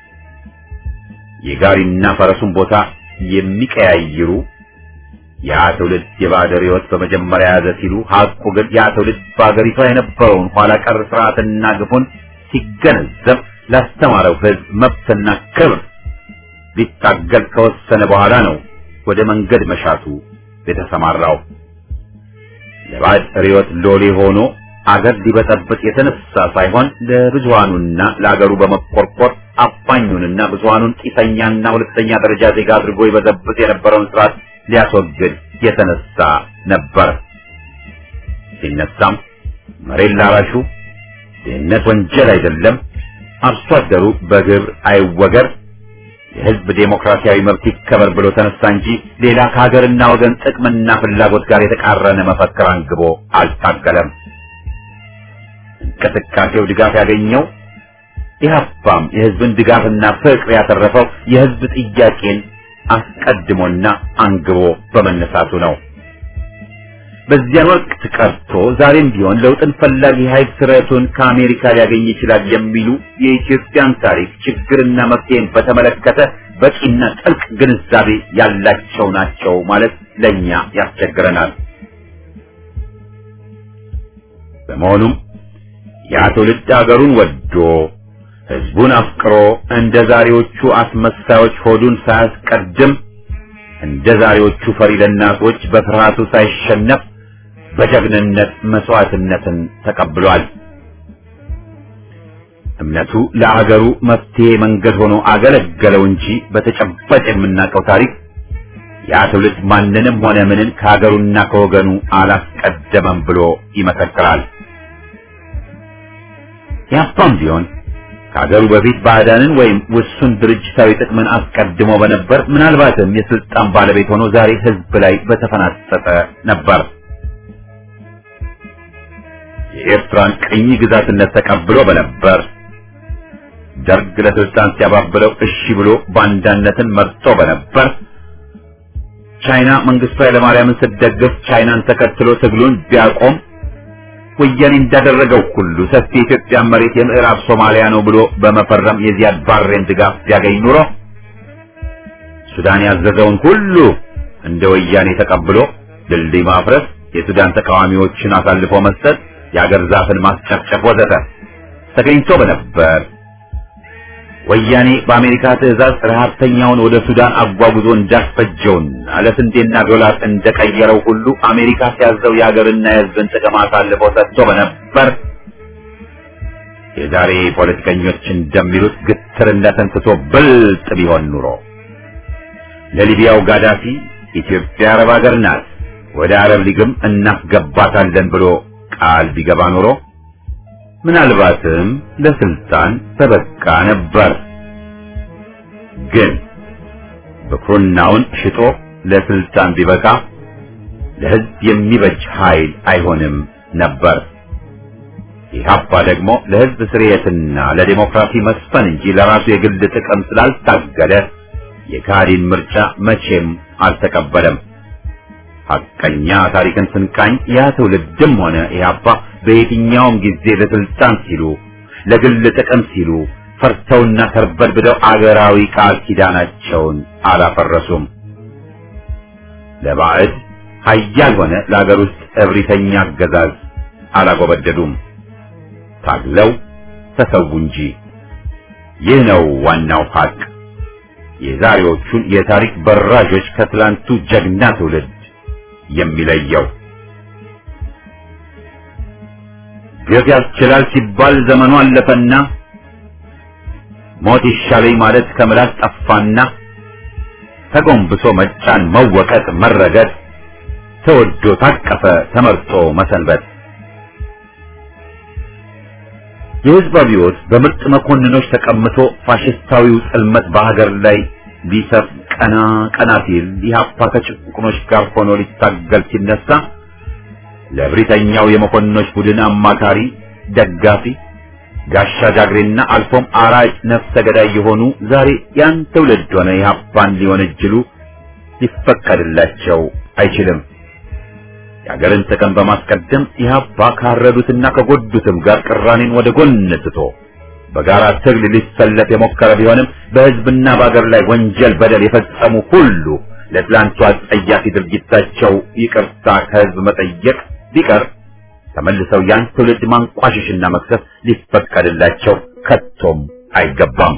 የጋሪና ፈረሱን ቦታ የሚቀያይሩ ያ ትውልድ የባዕድ ሕይወት በመጀመሪያ ያዘ ሲሉ ሀቁ ግን ያ ትውልድ በአገሪቷ የነበረውን ኋላ ቀር ስርዓትና ግፉን ሲገነዘብ ላስተማረው ህዝብ መብትና ክብር ሊታገል ከወሰነ በኋላ ነው ወደ መንገድ መሻቱ የተሰማራው። ለባዕድ ርዕዮት ሎሌ ሆኖ አገር ሊበጠብጥ የተነሳ ሳይሆን ለብዙሃኑና ለአገሩ በመቆርቆር አፋኙንና ብዙሃኑን ጢሰኛና ሁለተኛ ደረጃ ዜጋ አድርጎ ይበዘብጥ የነበረውን ስርዓት ሊያስወግድ የተነሳ ነበር። ሲነሳም መሬት ላራሹ ድህነት ወንጀል አይደለም፣ አርሶ አደሩ በግብር አይወገር፣ የህዝብ ዴሞክራሲያዊ መብት ይከበር ብሎ ተነሳ እንጂ ሌላ ከሀገርና ወገን ጥቅምና ፍላጎት ጋር የተቃረነ መፈክር አንግቦ አልታገለም። እንቅስቃሴው ድጋፍ ያገኘው ኢህአፓም የህዝብን ድጋፍና ፍቅር ያተረፈው የህዝብ ጥያቄን አስቀድሞና አንግቦ በመነሳቱ ነው። በዚያን ወቅት ቀርቶ ዛሬም ቢሆን ለውጥን ፈላጊ ኃይል ስረቱን ከአሜሪካ ሊያገኝ ይችላል የሚሉ የኢትዮጵያን ታሪክ ችግርና መፍትሄን በተመለከተ በቂና ጥልቅ ግንዛቤ ያላቸው ናቸው ማለት ለኛ ያስቸግረናል። በመሆኑም ያ ትውልድ አገሩን ወዶ ህዝቡን አፍቅሮ እንደ ዛሬዎቹ አስመሳዮች ሆዱን ሳያስቀድም እንደ ዛሬዎቹ ፈሪ ለናቶች በፍርሃቱ ሳይሸነፍ በጀግንነት መስዋዕትነትን ተቀብሏል። እምነቱ ለአገሩ መፍትሄ መንገድ ሆኖ አገለገለው እንጂ በተጨባጭ የምናውቀው ታሪክ ያ ትውልድ ማንንም ሆነ ምንን ከአገሩና ከወገኑ አላስቀደመም ብሎ ይመሰክራል። ያፋም ቢሆን ከአገሩ በፊት ባዕዳንን ወይም ውሱን ድርጅታዊ ጥቅምን አስቀድሞ በነበር ምናልባትም የስልጣን ባለቤት ሆኖ ዛሬ ህዝብ ላይ በተፈናጠጠ ነበር። የኤርትራን ቅኝ ግዛትነት ተቀብሎ በነበር ደርግ ለስልጣን ሲያባብለው እሺ ብሎ ባንዳነትን መርጦ በነበር ቻይና መንግስቱ ኃይለማርያምን ስትደግፍ ቻይናን ተከትሎ ትግሉን ቢያቆም ወያኔ እንዳደረገው ሁሉ ሰፊ የኢትዮጵያ መሬት የምዕራብ ሶማሊያ ነው ብሎ በመፈረም የዚያድ ባሬን ድጋፍ ቢያገኝ ኑሮ ሱዳን ያዘዘውን ሁሉ እንደ ወያኔ ተቀብሎ ድልድይ ማፍረስ፣ የሱዳን ተቃዋሚዎችን አሳልፎ መስጠት፣ የአገር ዛፍን ማስጨፍጨፍ ወዘተ ተገኝቶ በነበር ወያኔ በአሜሪካ ትዕዛዝ ረሃብተኛውን ወደ ሱዳን አጓጉዞ እንዳስፈጀውና ለስንዴና ዶላር እንደቀየረው ሁሉ አሜሪካ ሲያዘው የሀገርና የሕዝብን ጥቅም አሳልፎ ሰጥቶ በነበር የዛሬ ፖለቲከኞች እንደሚሉት ግትርነትን ትቶ ብልጥ ቢሆን ኑሮ ለሊቢያው ጋዳፊ ኢትዮጵያ አረብ ሀገር ናት፣ ወደ አረብ ሊግም እናስገባታለን ብሎ ቃል ቢገባ ኖሮ ምናልባትም ለስልጣን ተበቃ ነበር። ግን ብኩርናውን ሽጦ ለስልጣን ቢበቃ ለሕዝብ የሚበጅ ኃይል አይሆንም ነበር። ኢህአፓ ደግሞ ለሕዝብ ስርየትና ለዲሞክራሲ መስፈን እንጂ ለራሱ የግል ጥቅም ስላልታገለ የካህዲን ምርጫ መቼም አልተቀበለም። ሐቀኛ ታሪክን ስንቃኝ ያ ትውልድም ሆነ ኢህአፓ በየትኛውም ጊዜ ለስልጣን ሲሉ ለግል ጥቅም ሲሉ ፈርተውና ተርበድብደው አገራዊ ቃል ኪዳናቸውን አላፈረሱም። ለባዕድ ኃያል ሆነ ለአገር ውስጥ እብሪተኛ አገዛዝ አላጎበደዱም። ታግለው ተሰዉ እንጂ። ይህ ነው ዋናው ሐቅ የዛሬዎቹን የታሪክ በራዦች ከትላንቱ ጀግና ትውልድ የሚለየው። ግፍ ያስችላል ሲባል ዘመኑ አለፈና ሞት ይሻለኝ ማለት ከምላስ ጠፋና ተጎንብሶ መጫን መወቀጥ መረገጥ ተወዶ ታቀፈ ተመርጦ መሰንበት። የሕዝብ አብዮት በምርጥ መኮንኖች ተቀምጦ ፋሽስታዊው ጽልመት በሀገር ላይ ሊሰፍ ቀና ቀና ሲል ኢህአፓ ከጭቁኖች ጋር ሆኖ ሊታገል ሲነሳ ለብሪተኛው የመኮንኖች ቡድን አማካሪ ደጋፊ ጋሻ ጃግሬና አልፎም አራጅ ነፍሰ ገዳይ የሆኑ ዛሬ ያን ትውልድ ሆነ ኢህአፓን ሊወነጅሉ ሊፈቀድላቸው አይችልም። የአገርን ጥቅም በማስቀደም ኢህአፓ ካረዱትና ከጎዱትም ጋር ቅራኔን ወደ ጎን ትቶ በጋራ ትግል ሊሰለፍ የሞከረ ቢሆንም በሕዝብና በአገር ላይ ወንጀል በደል የፈጸሙ ሁሉ ለትላንቱ አጸያፊ ድርጊታቸው ይቅርታ ከሕዝብ መጠየቅ ቢቀር ተመልሰው ያን ትውልድ ማንቋሸሽና መክሰስ ሊፈቀድላቸው ከቶም አይገባም።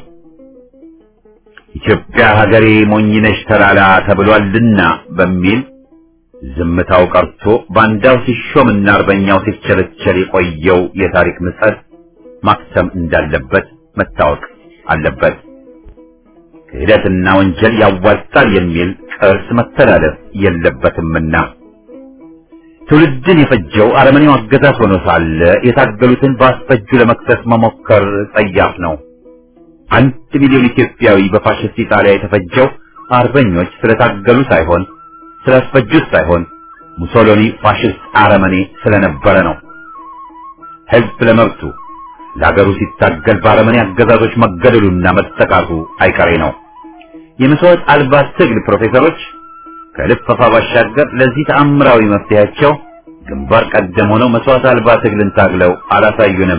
ኢትዮጵያ ሀገሬ ሞኝነሽ ተላላ ተብሏልና በሚል ዝምታው ቀርቶ ባንዳው ሲሾምና አርበኛው ሲቸለቸል የቆየው የታሪክ ምጸት ማክሰም እንዳለበት መታወቅ አለበት። ክህደትና ወንጀል ያዋጣል የሚል ቅርስ መተላለፍ የለበትምና ትውልድን የፈጀው አረመኔው አገዛዝ ሆኖ ሳለ የታገሉትን በአስፈጁ ለመክሰስ መሞከር ጸያፍ ነው። 1 ሚሊዮን ኢትዮጵያዊ በፋሽስት ኢጣሊያ የተፈጀው አርበኞች ስለታገሉ ሳይሆን ስላስፈጁት ሳይሆን ሙሶሎኒ ፋሽስት አረመኔ ስለነበረ ነው። ሕዝብ ለመብቱ ለአገሩ ሲታገል በአረመኔ አገዛዞች መገደሉና መጠቃቱ አይቀሬ ነው። የመስዋዕት አልባ ትግል ፕሮፌሰሮች ከልፈፋ ባሻገር ለዚህ ተአምራዊ መፍትሄያቸው ግንባር ቀደም ሆነው መስዋዕት አልባ ትግልን ታግለው አላሳዩንም።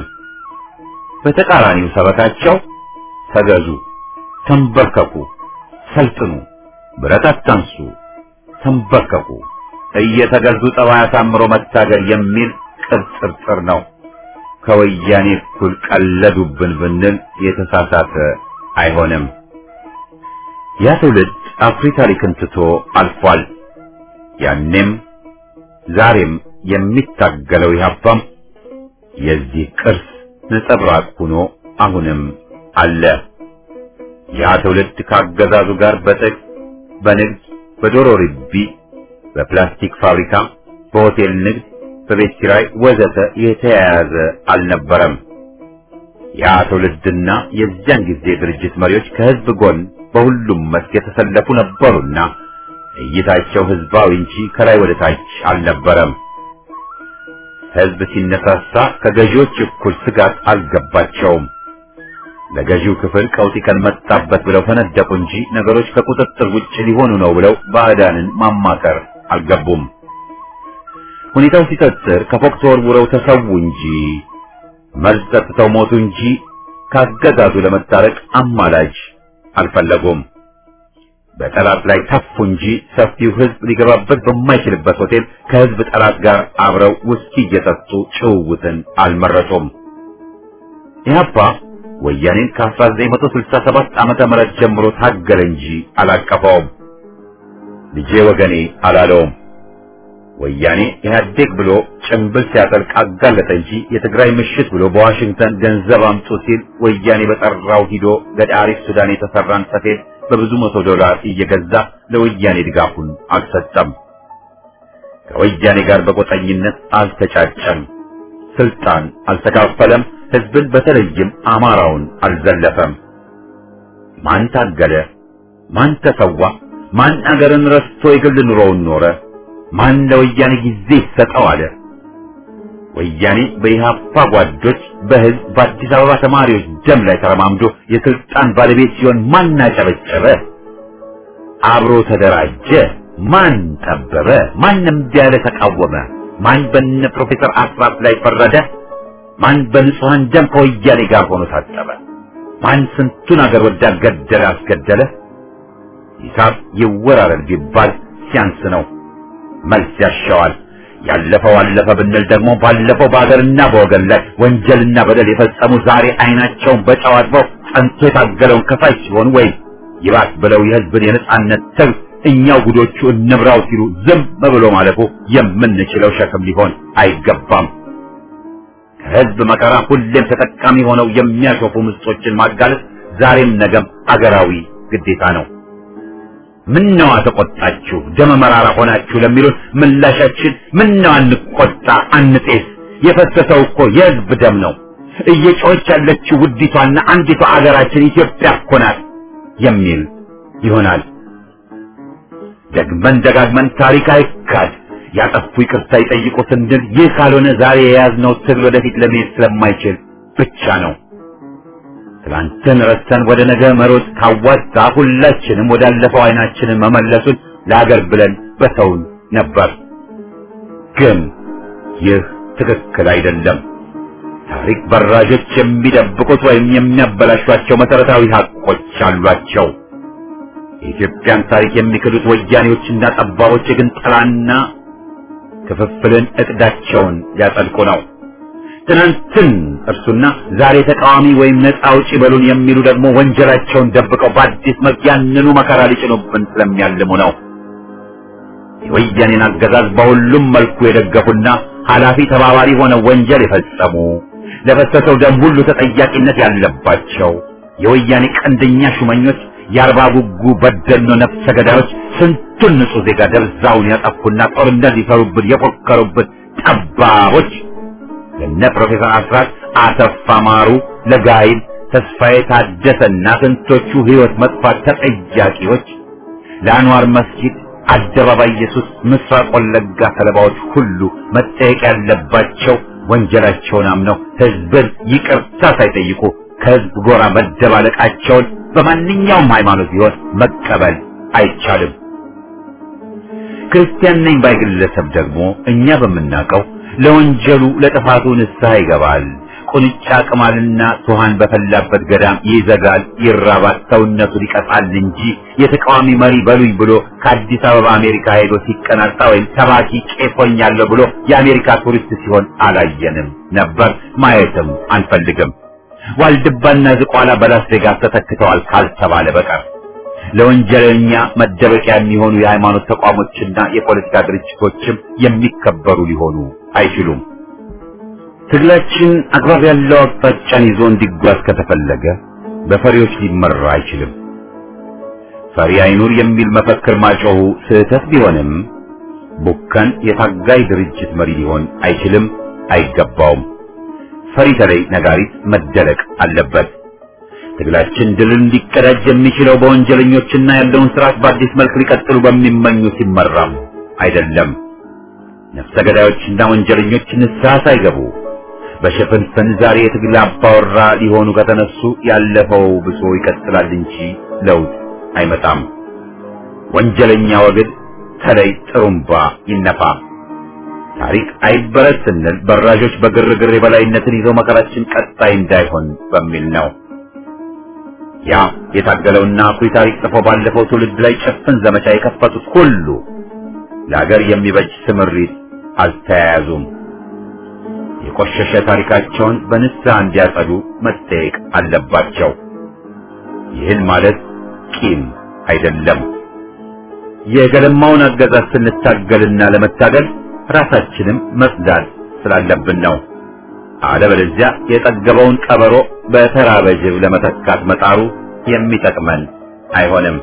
በተቃራኒው ሰበካቸው ተገዙ፣ ተንበርከኩ፣ ሰልጥኑ፣ ብረት አታንሱ፣ ተንበርከኩ፣ እየተገዙ ጠባይ አሳምሮ መታገል የሚል ቅጽርጽር ነው። ከወያኔ እኩል ቀለዱብን ብንል የተሳሳተ አይሆንም። ያ ትውልድ አኩሪ ታሪክን ትቶ አልፏል። ያኔም ዛሬም የሚታገለው ኢህአፓም የዚህ ቅርስ ነጸብራቅ ሆኖ አሁንም አለ። ያ ትውልድ ካገዛዙ ጋር በጥቅ በንግድ በዶሮ ርቢ በፕላስቲክ ፋብሪካ በሆቴል ንግድ በቤት ኪራይ ወዘተ የተያያዘ አልነበረም። ያ ትውልድና የዚያን ጊዜ ድርጅት መሪዎች ከህዝብ ጎን በሁሉም መስክ የተሰለፉ ነበሩና እይታቸው ህዝባዊ እንጂ ከላይ ወደ ታች አልነበረም። ህዝብ ሲነሳሳ ከገዢዎች እኩል ስጋት አልገባቸውም። ለገዢው ክፍል ቀውጢ ቀን መጣበት ብለው ተነደቁ እንጂ ነገሮች ከቁጥጥር ውጭ ሊሆኑ ነው ብለው ባዕዳንን ማማከር አልገቡም። ሁኔታው ሲጠጥር ከፎቅ ተወርውረው ተሰዉ እንጂ መርዝ ጠጥተው ሞቱ እንጂ ካገዛዙ ለመታረቅ አማላጅ አልፈለጉም። በጠላት ላይ ተፉ እንጂ ሰፊው ህዝብ ሊገባበት በማይችልበት ሆቴል ከህዝብ ጠላት ጋር አብረው ውስኪ እየጠጡ ጭውውትን አልመረጡም። ኢህአፓ ወያኔን ከ1967 ዓመተ ምህረት ጀምሮ ታገለ እንጂ አላቀፈውም። ልጄ ወገኔ አላለውም። ወያኔ ኢህአዴግ ብሎ ጭምብል ሲያጠልቅ አጋለጠ እንጂ የትግራይ ምሽት ብሎ በዋሽንግተን ገንዘብ አምጡ ሲል ወያኔ በጠራው ሂዶ ገዳሪፍ ሱዳን የተሰራን ሰፌድ በብዙ $100 እየገዛ ለወያኔ ድጋፉን አልሰጠም። ከወያኔ ጋር በቆጠኝነት አልተጫጨም። ስልጣን አልተካፈለም። ህዝብን በተለይም አማራውን አልዘለፈም። ማን ታገለ? ማን ተሰዋ? ማን አገርን ረስቶ የግል ኑሮውን ኖረ? ማን ለወያኔ ጊዜ ይሰጠው አለ? ወያኔ በኢህአፓ ጓዶች በህዝብ በአዲስ አበባ ተማሪዎች ደም ላይ ተረማምዶ የስልጣን ባለቤት ሲሆን ማን አጨበጨበ? አብሮ ተደራጀ? ማን ጠበበ? ማንም ቢያለ ተቃወመ? ማን በነ ፕሮፌሰር አስራት ላይ ፈረደ? ማን በንጹሃን ደም ከወያኔ ጋር ሆኖ ታጠበ? ማን ስንቱን አገር ወዳድ ገደለ አስገደለ? ሂሳብ ይወራረድ ቢባል ሲያንስ ነው። መልስ ያሻዋል። ያለፈው አለፈ ብንል ደግሞ ባለፈው በአገርና በወገን ላይ ወንጀልና በደል የፈጸሙ ዛሬ አይናቸውን በጨው አጥበው ጸንቶ የታገለውን ከፋይ ሲሆን ወይም ይባስ ብለው የህዝብን የነጻነት ትግል እኛው ጉዶቹ እንብራው ሲሉ ዝም ብሎ ማለፉ የምንችለው ሸክም ሊሆን አይገባም። ከህዝብ መከራ ሁሌም ተጠቃሚ ሆነው የሚያሾፉ ምስጦችን ማጋለጥ ዛሬም ነገም አገራዊ ግዴታ ነው። ምነው ተቆጣችሁ ደመ መራራ ሆናችሁ ለሚሉን ምላሻችን ምነው አንቆጣ አንጤስ? የፈሰሰው እኮ የህዝብ ደም ነው። እየጮኸች ያለችው ውዲቷና አንዲቷ አገራችን ኢትዮጵያ እኮ ናት የሚል ይሆናል። ደግመን ደጋግመን ታሪክ አይካድ፣ ያጠፉ ይቅርታ ይጠይቁ ስንል ይህ ካልሆነ ዛሬ የያዝነው ትግል ወደፊት ለመሄድ ስለማይችል ብቻ ነው። ትላንትን ረስተን ወደ ነገ መሮጥ ካዋጣ ሁላችንም ወዳለፈው አይናችንን መመለሱን ለሀገር ብለን በሰውን ነበር። ግን ይህ ትክክል አይደለም። ታሪክ በራጆች የሚደብቁት ወይም የሚያበላሿቸው መሰረታዊ ሀቆች አሏቸው። የኢትዮጵያን ታሪክ የሚክዱት ወያኔዎችና ጠባቦች ግን ጥላና ክፍፍልን እቅዳቸውን ሊያጸድቁ ነው። ትናንትን እርሱና ዛሬ ተቃዋሚ ወይም ነፃ አውጪ በሉን የሚሉ ደግሞ ወንጀላቸውን ደብቀው በአዲስ መልክ ያንኑ መከራ ሊጭኑብን ስለሚያልሙ ነው። የወያኔን አገዛዝ በሁሉም መልኩ የደገፉና ኃላፊ ተባባሪ ሆነው ወንጀል የፈጸሙ ለፈሰሰው ደም ሁሉ ተጠያቂነት ያለባቸው የወያኔ ቀንደኛ ሹመኞች፣ የአርባ ጉጉ በደኖ ነፍሰ ገዳዮች ስንቱን ንጹህ ዜጋ ደብዛውን ያጠፉና ጦርነት ሊሰሩብን የፎከሩብን ጠባቦች ለነ ፕሮፌሰር አስራት አሰፋ ማሩ፣ ለጋይል ተስፋዬ ታደሰና ስንቶቹ ህይወት መጥፋት ተጠያቂዎች፣ ለአንዋር መስጊድ፣ አደባባይ ኢየሱስ፣ ምስራቅ ወለጋ ሰለባዎች ሁሉ መጠየቅ ያለባቸው ወንጀላቸውን አምነው ህዝብን ይቅርታ ሳይጠይቁ ከህዝብ ጎራ መደባለቃቸውን በማንኛውም ሃይማኖት ቢሆን መቀበል አይቻልም። ክርስቲያን ነኝ ባይ ግለሰብ ደግሞ እኛ በምናውቀው ለወንጀሉ ለጥፋቱ ንስሐ ይገባል። ቁንጫ ቅማልና ሱሃን በፈላበት ገዳም ይዘጋል፣ ይራባል፣ ሰውነቱን ይቀጣል እንጂ የተቃዋሚ መሪ በሉኝ ብሎ ከአዲስ አበባ አሜሪካ ሄዶ ሲቀናጣ ወይም ሰባኪ ቄሶኛለሁ ብሎ የአሜሪካ ቱሪስት ሲሆን አላየንም ነበር፣ ማየትም አንፈልግም። ዋልድባና ዝቋላ በላስ ቬጋስ ተተክተዋል ካልተባለ በቀር ለወንጀለኛ መደበቂያ የሚሆኑ የሃይማኖት ተቋሞችና የፖለቲካ ድርጅቶችም የሚከበሩ ሊሆኑ አይችሉም። ትግላችን አግባብ ያለው አቅጣጫን ይዞ እንዲጓዝ ከተፈለገ በፈሪዎች ሊመራ አይችልም። ፈሪ አይኑር የሚል መፈክር ማጮሁ ስህተት ቢሆንም ቡከን የታጋይ ድርጅት መሪ ሊሆን አይችልም፣ አይገባውም። ፈሪ ተለይ ነጋሪት መደለቅ አለበት። ትግላችን ድል እንዲቀዳጅ የሚችለው በወንጀለኞችና ያለውን ስርዓት በአዲስ መልክ ሊቀጥሉ በሚመኙ ሲመራም አይደለም። ነፍሰ ገዳዮችና ወንጀለኞች ንስሐ ሳይገቡ በሽፍንፍን ዛሬ የትግል አባወራ ሊሆኑ ከተነሱ ያለፈው ብሶ ይቀጥላል እንጂ ለውጥ አይመጣም። ወንጀለኛ ወግድ ተለይ ጥሩምባ ይነፋ። ታሪክ አይበረስ ስንል በራዦች በግርግር የበላይነትን ይዘው መከራችን ቀጣይ እንዳይሆን በሚል ነው። ያ የታገለውና አኩሪ ታሪክ ጽፎ ባለፈው ትውልድ ላይ ጭፍን ዘመቻ የከፈቱት ሁሉ ለሀገር የሚበጅ ስምሪት አልተያያዙም። የቆሸሸ ታሪካቸውን በንስሐ እንዲያጸዱ መጠየቅ አለባቸው። ይህን ማለት ቂም አይደለም። የገለማውን አገዛዝ ስንታገልና ለመታገል ራሳችንም መጽዳት ስላለብን ነው። አለበለዚያ የጠገበውን ቀበሮ በተራበ ጅብ ለመተካት መጣሩ የሚጠቅመን አይሆንም።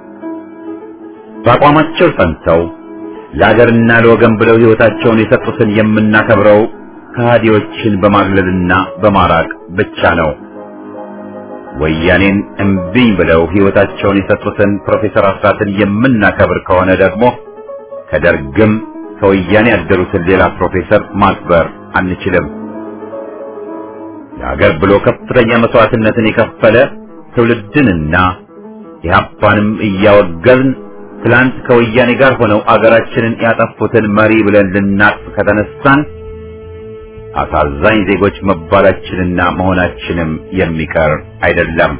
በአቋማቸው ጸንተው ለአገርና ለወገን ብለው ሕይወታቸውን የሰጡትን የምናከብረው ከሃዲዎችን በማግለልና በማራቅ ብቻ ነው። ወያኔን እምቢኝ ብለው ሕይወታቸውን የሰጡትን ፕሮፌሰር አስራትን የምናከብር ከሆነ ደግሞ ከደርግም ከወያኔ ያደሩትን ሌላ ፕሮፌሰር ማክበር አንችልም። ለአገር ብሎ ከፍተኛ መስዋዕትነትን የከፈለ ትውልድንና ኢህአፓንም እያወገዝን ትላንት ከወያኔ ጋር ሆነው አገራችንን ያጠፉትን መሪ ብለን ልናቅፍ ከተነሳን አሳዛኝ ዜጎች መባላችንና መሆናችንም የሚቀር አይደለም።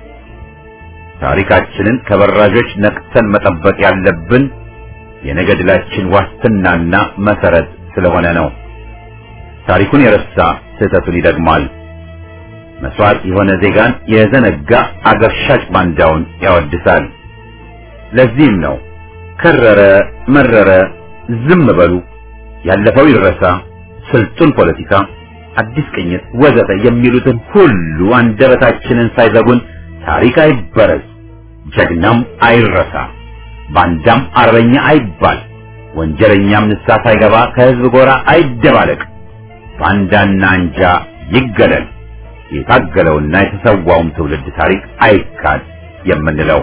ታሪካችንን ከበራዦች ነቅተን መጠበቅ ያለብን የነገ ድላችን ዋስትናና መሰረት ስለሆነ ነው። ታሪኩን የረሳ ስህተቱን ይደግማል። መስዋዕት የሆነ ዜጋን የዘነጋ አገር ሻጭ ባንዳውን ያወድሳል። ለዚህም ነው ከረረ መረረ ዝም በሉ፣ ያለፈው ይረሳ፣ ስልጡን ፖለቲካ፣ አዲስ ቅኝት ወዘተ የሚሉትን ሁሉ አንደበታችንን ሳይዘጉን ታሪክ አይበረዝ፣ ጀግናም አይረሳ፣ ባንዳም አርበኛ አይባል፣ ወንጀለኛም ንስሐ ሳይገባ ከህዝብ ጎራ አይደባለቅ፣ ባንዳና አንጃ ይገለል፣ የታገለውና የተሰዋውም ትውልድ ታሪክ አይካድ የምንለው።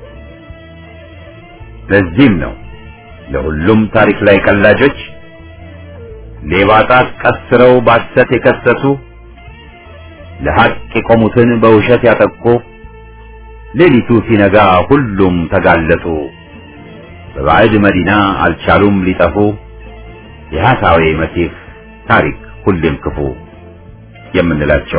ለዚህም ነው ለሁሉም ታሪክ ላይ ቀላጆች ሌባ ጣት ቀስረው ባሰት የከሰሱ ለሐቅ የቆሙትን በውሸት ያጠቁ ሌሊቱ ሲነጋ ሁሉም ተጋለጡ፣ በባዕድ መዲና አልቻሉም ሊጠፉ፣ የሐሳዌ መሲህ ታሪክ ሁሌም ክፉ የምንላቸው።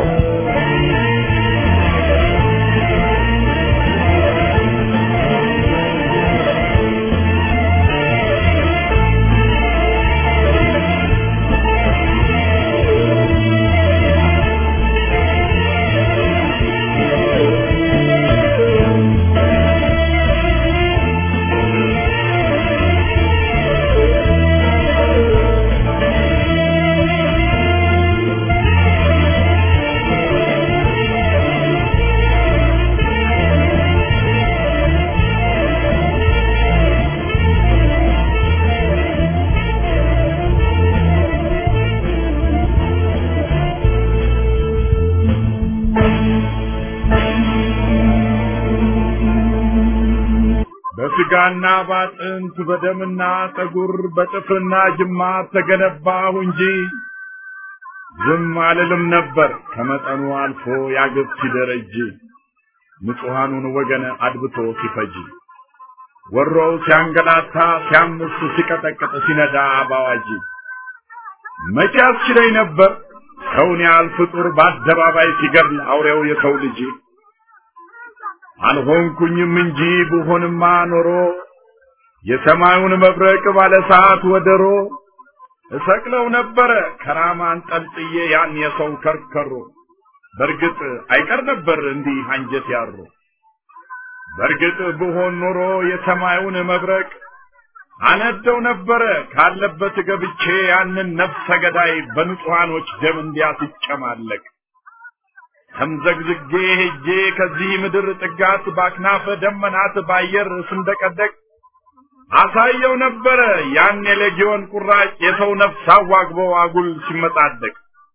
በስጋና ባጥንት በደምና ጠጉር በጥፍርና ጅማት ተገነባሁ እንጂ ዝም አልልም ነበር ከመጠኑ አልፎ ያገብ ሲደረጅ ንጹሃኑን ወገን አድብቶ ሲፈጅ ወሮው ሲያንገላታ ሲያምስ ሲቀጠቅጥ ሲነዳ ባዋጂ መቼ አስችለኝ ነበር ሰውን ያህል ፍጡር በአደባባይ ሲገድል አውሬው የሰው ልጅ አልሆንኩኝም እንጂ ብሆንማ ኖሮ የሰማዩን መብረቅ ባለ ሰዓት ወደሮ እሰቅለው ነበር ከራማን ጠልጥዬ ያን የሰው ከርከሮ በርግጥ አይቀር ነበር እንዲህ አንጀት ያሮ በርግጥ ብሆን ኖሮ የሰማዩን መብረቅ አነደው ነበር ካለበት ገብቼ ያንን ነፍሰ ገዳይ በንጹሃኖች ደም እንዲያስጨማለቅ ተምዘግዝጌ ሄጄ ከዚህ ምድር ጥጋት ባክናፈ ደመናት ባየር ስንደቀደቅ አሳየው ነበር ያን የሌጊዮን ቁራጭ የሰው ነፍስ አዋግቦ አጉል ሲመጣደቅ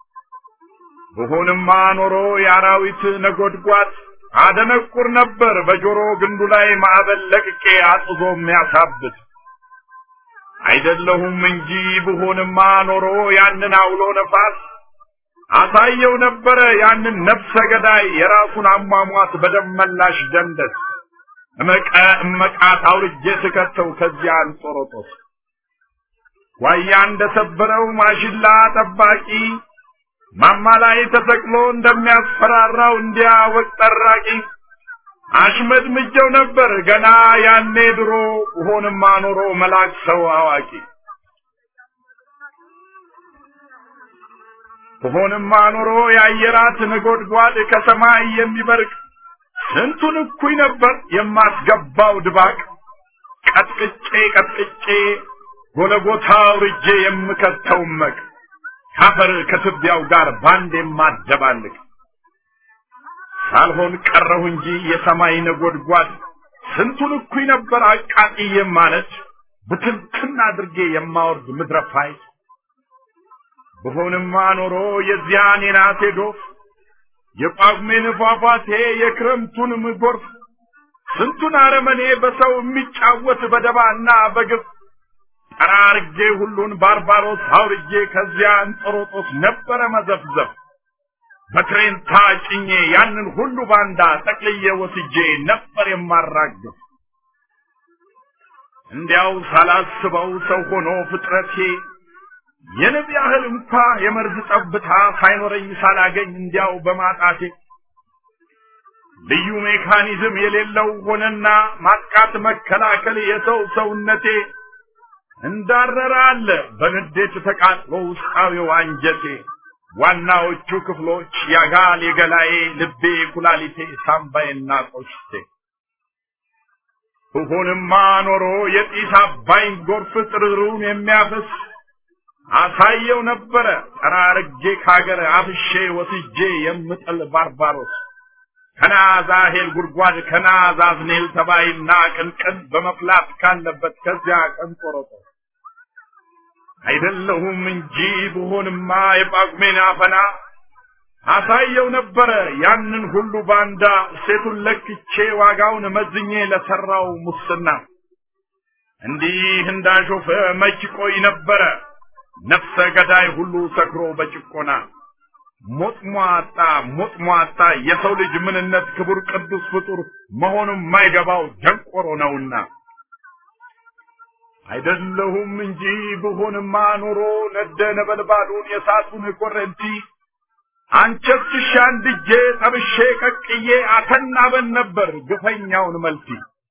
በሆነማ ኖሮ የአራዊት ነጎድጓድ አደነቁር ነበር በጆሮ ግንዱ ላይ ማዕበል ለቅቄ አጥዞ የሚያሳብት አይደለሁም እንጂ በሆነማ ኖሮ ያንን አውሎ ነፋስ አሳየው ነበር ያንን ነፍሰ ገዳይ የራሱን አሟሟት በደመላሽ ደንደስ እመቃት አውርጄ ተከተው ከዚያ አንጦሮጦስ ዋያ እንደሰበረው ማሽላ ጠባቂ ማማ ላይ ተሰቅሎ እንደሚያስፈራራው እንዲያ ወጣራቂ አሽመድ ምጀው ነበር ገና ያኔ ድሮ ሆነማ ኖሮ መላክ ሰው አዋቂ ሆነማ ኖሮ ያየራት ነጎድጓድ ከሰማይ የሚበርቅ ስንቱን እኩይ ነበር የማስገባው ድባቅ ቀጥቅጬ ጎለጎታ አውርጄ የምከተው መቅ ካፈር ከትቢያው ጋር ባንድ የማደባልቅ ሳልሆን ቀረሁ እንጂ የሰማይ ነጎድጓድ ስንቱን እኩይ ነበር አቃጥዬ ማለት ብትንትና አድርጌ የማወርድ ምድረፋይ በሆነማ ኖሮ የዚያን የናቴ ዶፍ የጳጉሜን ፏፏቴ የክረምቱን ምጎርፍ ስንቱን አረመኔ በሰው የሚጫወት በደባና በግፍ ጠራርጌ ሁሉን ባርባሮስ አውርጄ ከዚያ እንጦሮጦስ ነበረ መዘፍዘፍ በትሬን ታጭኜ ያንን ሁሉ ባንዳ ጠቅልዬ ወስጄ ነበር የማራግፍ እንዲያው ሳላስበው ሰው ሆኖ ፍጥረቴ የንብ ያህል እንኳ የመርዝ ጠብታ ሳይኖረኝ ሳላገኝ እንዲያው በማጣቴ ልዩ ሜካኒዝም የሌለው ሆነና ማጥቃት መከላከል የሰው ሰውነቴ እንዳረረ አለ በንዴት ተቃጥሎ ውስጣዊው አንጀቴ ዋናዎቹ ክፍሎች ያጋል የገላዬ ልቤ ኩላሊቴ ሳምባዬና ቆሽቴ ሆነማ ኖሮ የጢስ አባይን ጎርፍ ጥርሩን የሚያፈስ አሳየው ነበረ ጠራርጌ ካገር አፍሼ ወስጄ የምጥል ባርባሮስ ከናዛሄል ጉድጓድ ከናዛዝኔል ተባይና ቅንቅን በመፍላት ካለበት ከዚያ ቀንጦሮጦ አይደለሁም እንጂ ብሆንማ የጳጉሜን አፈና አሳየው ነበረ ያንን ሁሉ ባንዳ ሴቱን ለክቼ ዋጋውን መዝኜ ለሰራው ሙስና እንዲህ እንዳሾፈ መች ቆይ ነበረ ነፍሰ ገዳይ ሁሉ ሰክሮ በጭቆና ሞጥሟጣ የሰው ልጅ ምንነት ክቡር ቅዱስ ፍጡር መሆኑን ማይገባው ደንቆሮ ነውና አይደለሁም እንጂ ብሆንማ ኖሮ ነደ ነበልባሉን የሳቱን ኮረንቲ አንቸትሽ አንድጄ ጠብሼ ቀቅዬ አተናበን ነበር ግፈኛውን መልቲ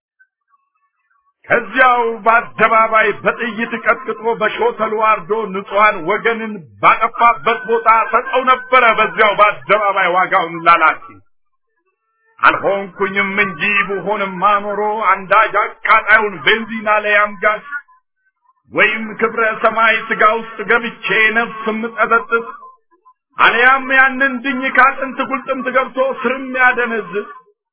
ከዚያው በአደባባይ በጥይት ቀጥቅጦ በሾተሉ አርዶ ንጹሃን ወገንን ባጠፋበት ቦታ ሰጠው ነበረ በዚያው በአደባባይ ዋጋውን ላላኪ አልሆንኩኝም እንጂ ብሆንማ ኖሮ አንዳጅ አቃጣዩን ቤንዚና ለያምጋስ ወይም ክብረ ሰማይ ስጋ ውስጥ ገብቼ ነፍስ ምጠጠጥስ አልያም ያንን ድኝ ካጥንት ጉልጥምት ገብቶ ስርም ያደነዝዝ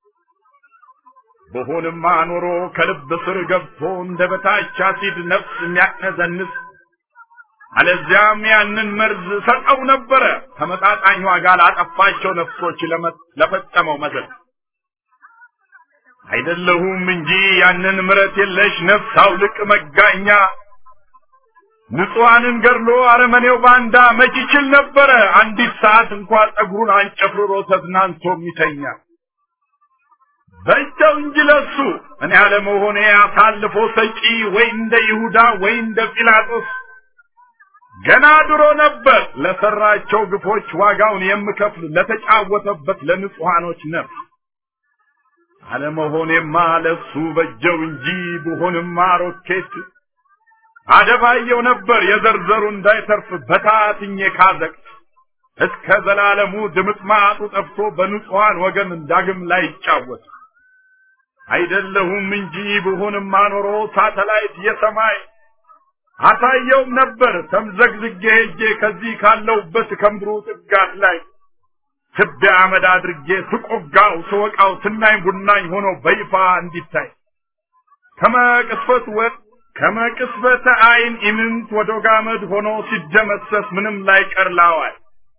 በሆነማ ኖሮ ከልብ ስር ገብቶ እንደበታች አሲድ ነፍስ የሚያነዘንስ አለዚያም ያንን መርዝ ሰጠው ነበረ ተመጣጣኝ ዋጋ ላጠፋቸው ነፍሶች ለፈጸመው መዘዝ አይደለሁም እንጂ ያንን ምረት የለሽ ነፍስ አውልቅ መጋኛ ንጹሃንን ገድሎ አረመኔው ባንዳ መች ይችል ነበረ አንዲት ሰዓት እንኳን ጠጉሩን አንጨፍርሮ ተዝናንቶ የሚተኛ በእጃው እንጂ ለሱ እኔ አለመሆኔ አሳልፎ ሰጪ ወይ እንደ ይሁዳ ወይ እንደ ጲላጦስ ገና ድሮ ነበር ለሰራቸው ግፎች ዋጋውን የምከፍል ለተጫወተበት ለንጹሃኖች ነፍስ አለመሆኔማ ለሱ በእጃው እንጂ ብሆንማ ሮኬት አደባየው ነበር የዘርዘሩ እንዳይተርፍ በታትኜ ካዘቅት እስከ ዘላለሙ ድምጥማጡ ጠፍቶ በንጹሃን ወገን ዳግም ላይ ይጫወት አይደለሁም እንጂ ብሆንማ ኖሮ ሳተላይት የሰማይ አታየው ነበር ተምዘግዝጌ ሄጄ ከዚህ ካለውበት ከምድሩ ጥጋት ላይ ትቢያ አመድ አድርጌ ስቆጋው ስወቃው ትናኝ ቡናኝ ሆኖ በይፋ እንዲታይ ከመቅስፈተ አይን ኢምንት ወዶጋመድ ሆኖ ሲደመሰስ ምንም ላይ ቀርላዋል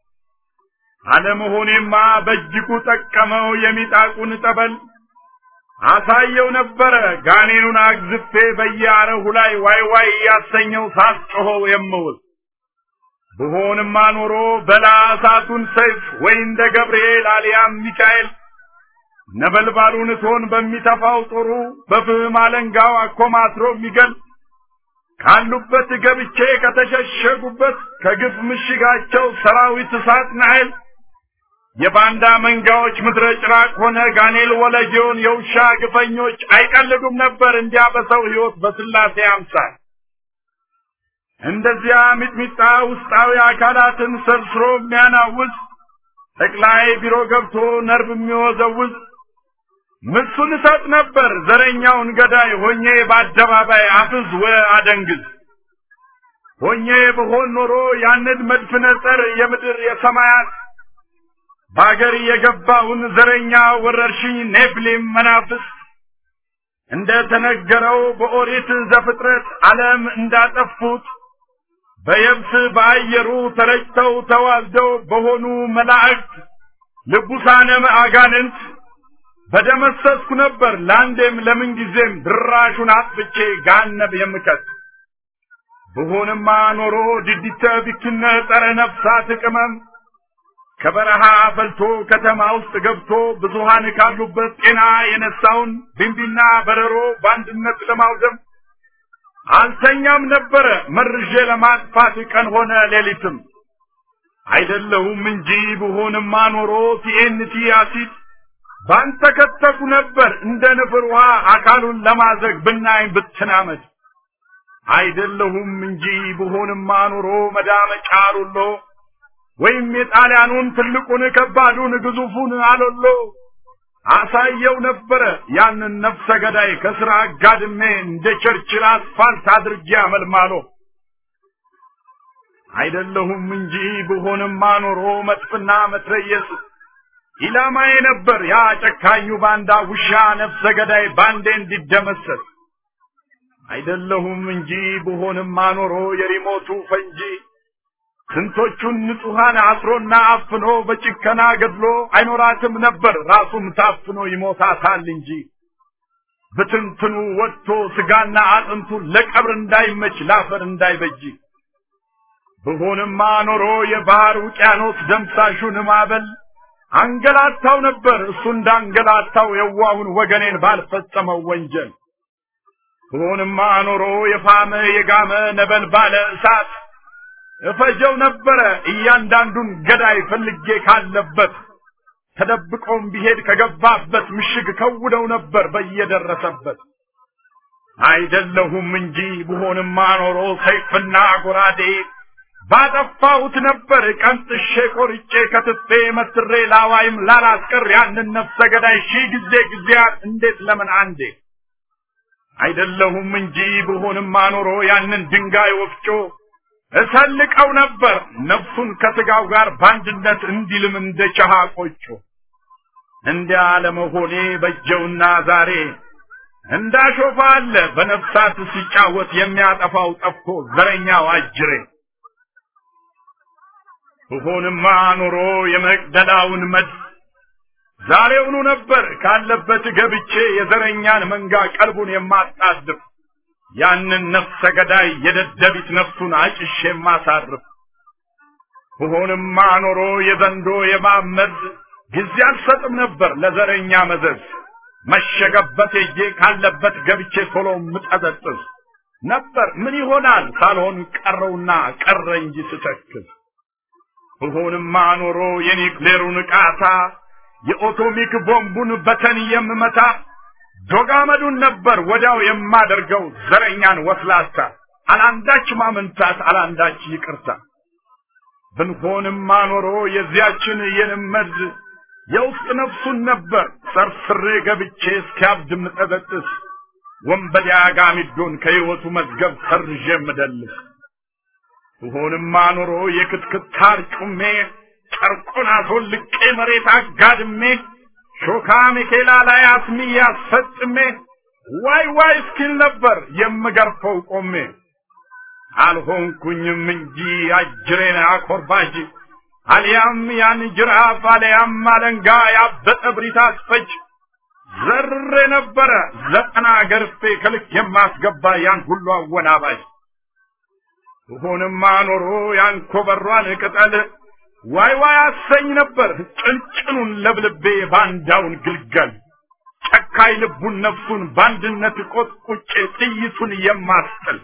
አለመሆኔማ በእጅጉ ጠቀመው የሚጣቁን ጠበል አሳየው ነበረ ጋኔኑን አግዝፌ በያረሁ ላይ ዋይ ዋይ ያሰኘው ሳስጮኸው የምውል ብሆንማ ኖሮ በላሳቱን ሰይፍ ወይ እንደ ገብርኤል አልያም ሚካኤል ነበልባሉን ቶን በሚተፋው ጦሩ በፍህም አለንጋው አኮማትሮ የሚገል ካሉበት ገብቼ ከተሸሸጉበት ከግፍ ምሽጋቸው ሰራዊት እሳት ናይል የባንዳ መንጋዎች ምድረ ጭራቅ ሆነ ጋኔል ወለጆን የውሻ ግፈኞች አይቀልዱም ነበር እንዲያ በሰው ሕይወት በስላሴ አምሳል እንደዚያ ሚጥሚጣ ውስጣዊ አካላትን ሰርስሮ የሚያናውዝ ጠቅላይ ቢሮ ገብቶ ነርቭ የሚወዘውዝ ምሱን ሰጥ ነበር ዘረኛውን ገዳይ ሆኜ በአደባባይ አፍዝ ወአደንግዝ ሆኜ በሆን ኖሮ ያንን መድፍነ ጸር የምድር የሰማያት ባገር የገባውን ዘረኛ ወረርሽኝ ኔፍሊም መናፍስ እንደ ተነገረው በኦሪት ዘፍጥረት ዓለም እንዳጠፉት በየብስ በአየሩ ተረጭተው ተዋልደው በሆኑ መላእክት ልቡሳነ አጋንንት በደመሰስኩ ነበር ለአንዴም ለምን ጊዜም ድራሹን አጥፍቼ ጋነብ የምከት በሆነማ ኖሮ ድድተ ቢክነ ጸረ ነፍሳት ቅመም ከበረሃ ፈልቶ ከተማ ውስጥ ገብቶ ብዙሃን ካሉበት ጤና የነሳውን ቢንቢና በረሮ ባንድነት ለማውደም አልተኛም ነበር መርዤ ለማጥፋት ቀን ሆነ ሌሊትም አይደለሁም እንጂ በሆነማ ኖሮ ቲኤንቲ አሲድ ባንተ ከተኩ ነበር እንደ ንፍር ውሃ አካሉን ለማዘግ ብናይ ብትናመድ አይደለሁም እንጂ በሆነማ ኖሮ መዳመጫ አሉሎ ወይም የጣሊያኑን ትልቁን ከባዱን ግዙፉን አሎሎ አሳየው ነበር ያንን ነፍሰ ገዳይ ከስራ ጋድሜ እንደ ቸርችል አስፋልት አድርጌ አመልማሎ አይደለሁም እንጂ በሆነማ ኖሮ መጥፍና መትረየስ ኢላማዬ ነበር ያ ጨካኙ ባንዳ ውሻ ነፍሰ ገዳይ ባንዴ እንዲደመሰስ አይደለሁም እንጂ በሆነማ ኖሮ የሪሞቱ ፈንጂ ስንቶቹን ንጹሃን አስሮና አፍኖ በጭከና ገድሎ አይኖራትም ነበር ራሱም ታፍኖ ይሞታታል እንጂ በትንትኑ ወጥቶ ስጋና አጥንቱ ለቀብር እንዳይመች ላፈር እንዳይበጅ በሆነማ ኖሮ የባህር ውቅያኖስ ደምሳሹን ማበል አንገላታው ነበር እሱ እንዳንገላታው የዋሁን ወገኔን ባልፈጸመው ወንጀል በሆነማ ኖሮ የፋመ የጋመ ነበልባለ እሳት እፈጀው ነበር እያንዳንዱን ገዳይ ፈልጌ ካለበት ተደብቆም ቢሄድ ከገባበት ምሽግ ከውደው ነበር በየደረሰበት አይደለሁም እንጂ በሆነማ ኖሮ ሰይፍና ጎራዴ ባጠፋሁት ነበር ቀንጥሼ ቆርጬ ከትፌ መትሬ ላዋይም ላላስቀር ያንን ነፍሰ ገዳይ ሺህ ጊዜያት እንዴት ለምን አንዴ አይደለሁም እንጂ በሆነማ ኖሮ ያንን ድንጋይ ወፍጮ እሰልቀው ነበር ነፍሱን ከስጋው ጋር ባንድነት እንዲልም እንደ ጨሃ ቆጮ እንዲያ ለመሆኔ በጀውና ዛሬ እንዳሾፋለ በነፍሳት ሲጫወት የሚያጠፋው ጠፍቶ ዘረኛው አጅሬ በሆነማ ኖሮ የመቅደላውን መድ ዛሬውኑ ነበር ካለበት ገብቼ የዘረኛን መንጋ ቀልቡን የማጣድፍ ያንን ነፍሰ ገዳይ የደደቢት ነፍሱን አጭሼ ማሳርፍ በሆነማ ኖሮ የዘንዶ የማመድ ጊዜ አልሰጥም ነበር ለዘረኛ መዘዝ መሸገበት እጄ ካለበት ገብቼ ቶሎ ምጠጠጥስ ነበር ምን ይሆናል ሳልሆን ቀረውና ቀረ እንጂ ስተክዝ በሆነማ ኖሮ የኒክሌሩን ቃታ የኦቶሚክ ቦምቡን በተን የምመታ ዶጋመዱን ነበር ወዳው የማደርገው ዘረኛን ወስላታ አላንዳች ማመንታት አላንዳች ይቅርታ ብንሆንማ ኖሮ የዚያችን የነመድ የውስጥ ነፍሱን ነበር ሰርስሬ ገብቼ እስኪያብድ ምጠበጥስ ወንበዴ አጋሚዶን ከህይወቱ መዝገብ ሰርዤ ምደልስ ብሆንማ ኖሮ የክትክታር ጩሜ ጨርቁን አስወልቄ መሬት አጋድሜ ሾካ ሚኬላ ላይ አስሚ ያስፈጥሜ ዋይ እስኪል ነበር የምገርፈው ቆሜ አልሆንኩኝም እንጂ አጅሬን አኮርባጅ አልያም ያን ጅራፍ አልያም አለንጋ ያበጠ ብሪት አስፈጅ ዘርሬ ነበረ ዘጠና ገርፌ ከልክ የማስገባ ያን ሁሉ አወናባጅ ብሆንማ ኖሮ ያን ኮበሯን ቅጠል ዋይ አሰኝ ነበር ጭንጭኑን ለብልቤ ባንዳውን ግልገል ጨካይ ልቡን ነፍሱን ባንድነት ቆጥቁጬ ጥይቱን የማስጥል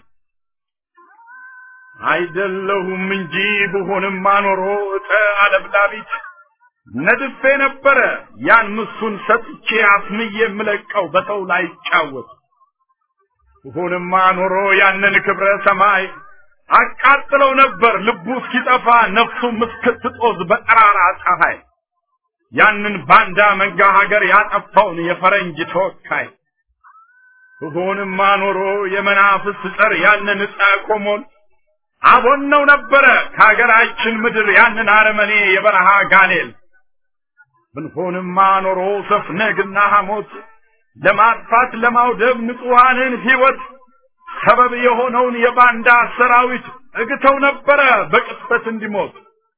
አይደለሁም እንጂ ብሆንማ ኖሮ እጠ አለብላቢት ነድፌ ነበረ ያን ምሱን ሰጥቼ አስምዬ የምለቀው በሰው ላይ ጫወት ብሆንማ ኖሮ ያንን ክብረ ሰማይ አቃጥለው ነበር ልቡ እስኪጠፋ ነፍሱ እስክትጦዝ በጠራራ ፀሐይ ያንን ባንዳ መንጋ ሀገር ያጠፋውን የፈረንጅ ተወካይ ብሆንማ ኖሮ የመናፍስት ጸር ያንን ዕፀ ቆሞን አቦነው ነበረ ከሀገራችን ምድር ያንን አረመኔ የበረሃ ጋኔል ብንሆንማ ኖሮ ሰፍነግና ሐሞት ለማጥፋት ለማውደም ንጹሃንን ሕይወት ሰበብ የሆነውን የባንዳ ሰራዊት እግተው ነበረ በቅጽበት እንዲሞት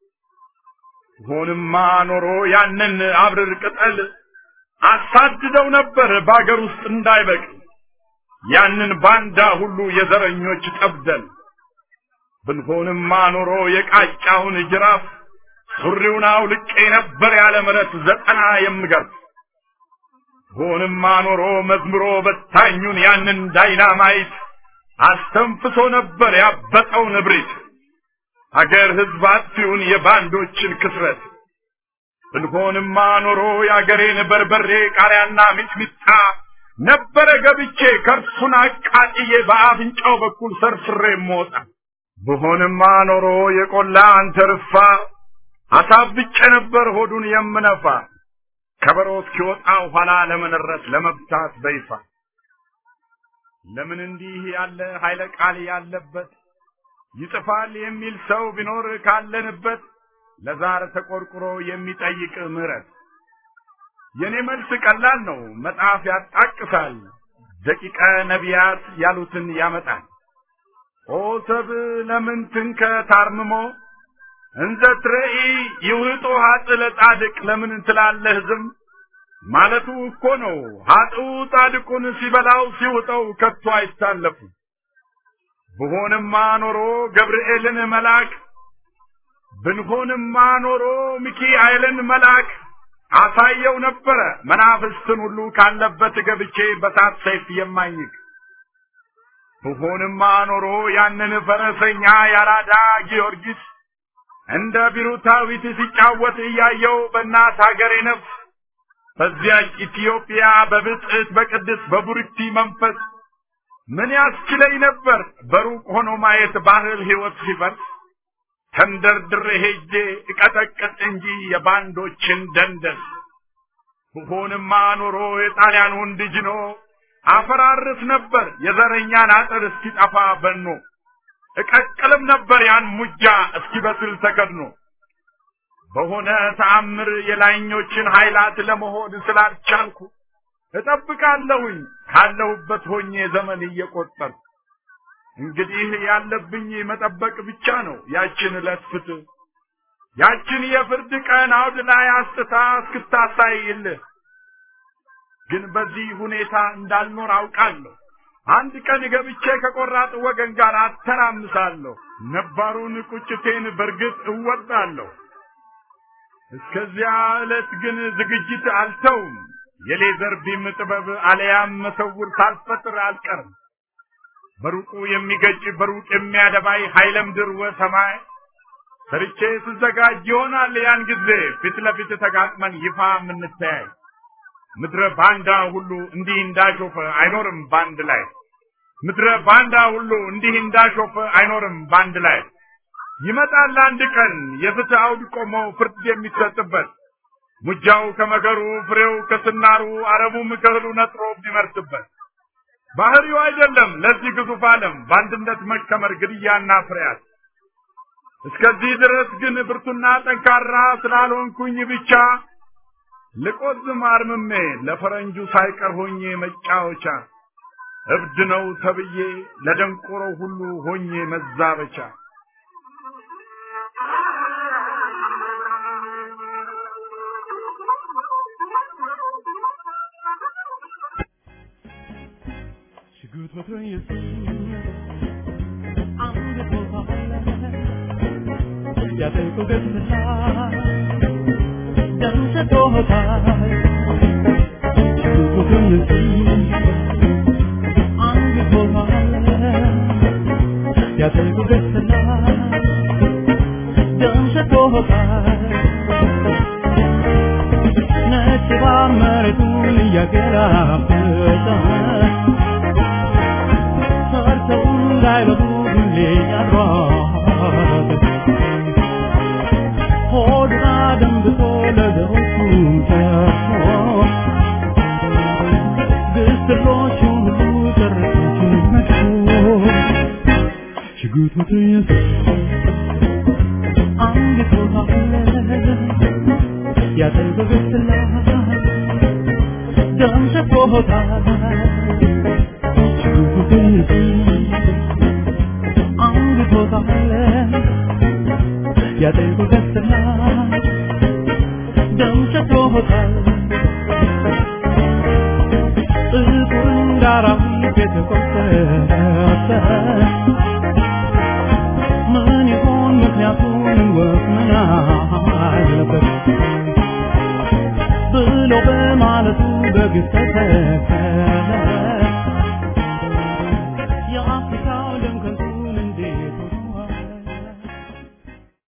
ሆንማ ኖሮ ያንን አብርር ቅጠል አሳድደው ነበር ባገር ውስጥ እንዳይበቅል ያንን ባንዳ ሁሉ የዘረኞች ጠብደል ብንሆንማ ኖሮ የቃጫውን ጅራፍ ሱሪውን አውልቄ ነበር ያለ ምረት 90 የምገርፍ ሆንማ ኖሮ መዝምሮ በታኙን ያንን ዳይናማይት አስተንፍሶ ነበር ያበጠው ንብሪት አገር ህዝብ አጥፊውን የባንዶችን ክስረት ብንሆንማ ኖሮ ያገሬን በርበሬ ቃሪያና ሚጥሚጣ ነበረ ገብቼ ከርሱን አቃጥዬ በአፍንጫው በኩል ሰርፍሬ ሞታ ብሆንማ ኖሮ የቆላ አንተርፋ አሳብጬ ነበር ሆዱን የምነፋ ከበሮ እስኪወጣው ኋላ ለመነረት ለመብታት በይፋ ለምን እንዲህ ያለ ኃይለ ቃል ያለበት ይጽፋል የሚል ሰው ቢኖር ካለንበት ለዛር ተቆርቁሮ የሚጠይቅ ምህረት የኔ መልስ ቀላል ነው መጽሐፍ ያጣቅሳል ደቂቀ ነቢያት ያሉትን ያመጣል ኦ ሰብ ለምን ትንከ ታርምሞ እንዘ ትረኢ ይውጦ ሀጥለ ጻድቅ ለምን እንትላለህ ዝም ማለቱ እኮ ነው ሀጡ ጻድቁን ሲበላው ሲውጠው ከቶ አይታለፉ ብሆንማ ኖሮ ገብርኤልን መልአክ ብንሆንማ ኖሮ ሚካኤልን መልአክ አሳየው ነበረ መናፍስትን ሁሉ ካለበት ገብቼ በሳት ሰይፍ የማይንቅ ብሆንማ ኖሮ ያንን ፈረሰኛ ያራዳ ጊዮርጊስ እንደ ቢሩታዊት ሲጫወት እያየው በእናት ሀገሬ ነፍስ በዚያች ኢትዮጵያ በብጽዕት በቅድስ በቡርክቲ መንፈስ ምን ያስችለኝ ነበር በሩቅ ሆኖ ማየት ባህል ሕይወት ሲፈርስ ተንደርድሬ ሄጄ እቀጠቅጥ እንጂ የባንዶችን ደንደስ ብሆንማ ኖሮ የጣሊያን ወንድጅኖ አፈራርስ ነበር የዘረኛን አጥር እስኪጠፋ በኖ እቀቅልም ነበር ያን ሙጃ እስኪበስል ተከድኖ በሆነ ተአምር የላይኞችን ኃይላት ለመሆን ስላልቻልኩ እጠብቃለሁኝ ካለሁበት ሆኜ ዘመን እየቆጠር እንግዲህ ያለብኝ መጠበቅ ብቻ ነው ያችን ለፍት ያችን የፍርድ ቀን አውድ ላይ አስጥታ እስክታሳይልህ ግን በዚህ ሁኔታ እንዳልኖር አውቃለሁ አንድ ቀን ገብቼ ከቆራጥ ወገን ጋር አተራምሳለሁ ነባሩን ቁጭቴን በርግጥ እወጣለሁ እስከዚያ ዕለት ግን ዝግጅት አልተውም የሌዘር ቢም ጥበብ አለያም መሰውር ሳልፈጥር አልቀርም በሩቁ የሚገጭ በሩቅ የሚያደባይ ኃይለ ምድር ወሰማይ ሰርቼ ስዘጋጅ ይሆናል ያን ጊዜ ፊት ለፊት ተጋጥመን ይፋ ምንተያይ ምድረ ባንዳ ሁሉ እንዲህ እንዳሾፈ አይኖርም ባንድ ላይ ምድረ ባንዳ ሁሉ እንዲህ እንዳሾፈ አይኖርም ባንድ ላይ ይመጣል አንድ ቀን የፍትህ አውድ ቆሞ ፍርድ የሚሰጥበት ሙጃው ከመከሩ ፍሬው ከስናሩ አረቡም ከእህሉ ነጥሮ ቢመርጥበት ባህሪው አይደለም ለዚህ ግዙፍ ዓለም በአንድነት መከመር ግድያና ፍርያት እስከዚህ ድረስ ግን ብርቱና ጠንካራ ስላልሆንኩኝ ብቻ ልቆዝም አርምሜ ለፈረንጁ ሳይቀር ሆኜ መጫወቻ እብድ ነው ተብዬ ለደንቆሮ ሁሉ ሆኜ መዛበቻ ሽጉጥ መትረየስ አንድ ቦታለ ያተይቆ ገትላ ደንሰ ቶታል ሽጉጥ መትረየስ አንድ ቦታለ ያተይቆ ገትላ ደንሰ ቶታል ነጭባ መሬቱን እያገራበጠ I love you, hold Adam before the this the Lord you look at you, she good with you. ያጠግብ ገስላ ደም ሸቶታል አንግቶታል ያጠግብ ገስላ ደም ሸቶታል ጥቁር እንዳራዊት የተቆጠረ ምን ይሆን ምክንያቱን ወፍ ምን አለበት ብሎ በማለቱ በግፍ ተተከለ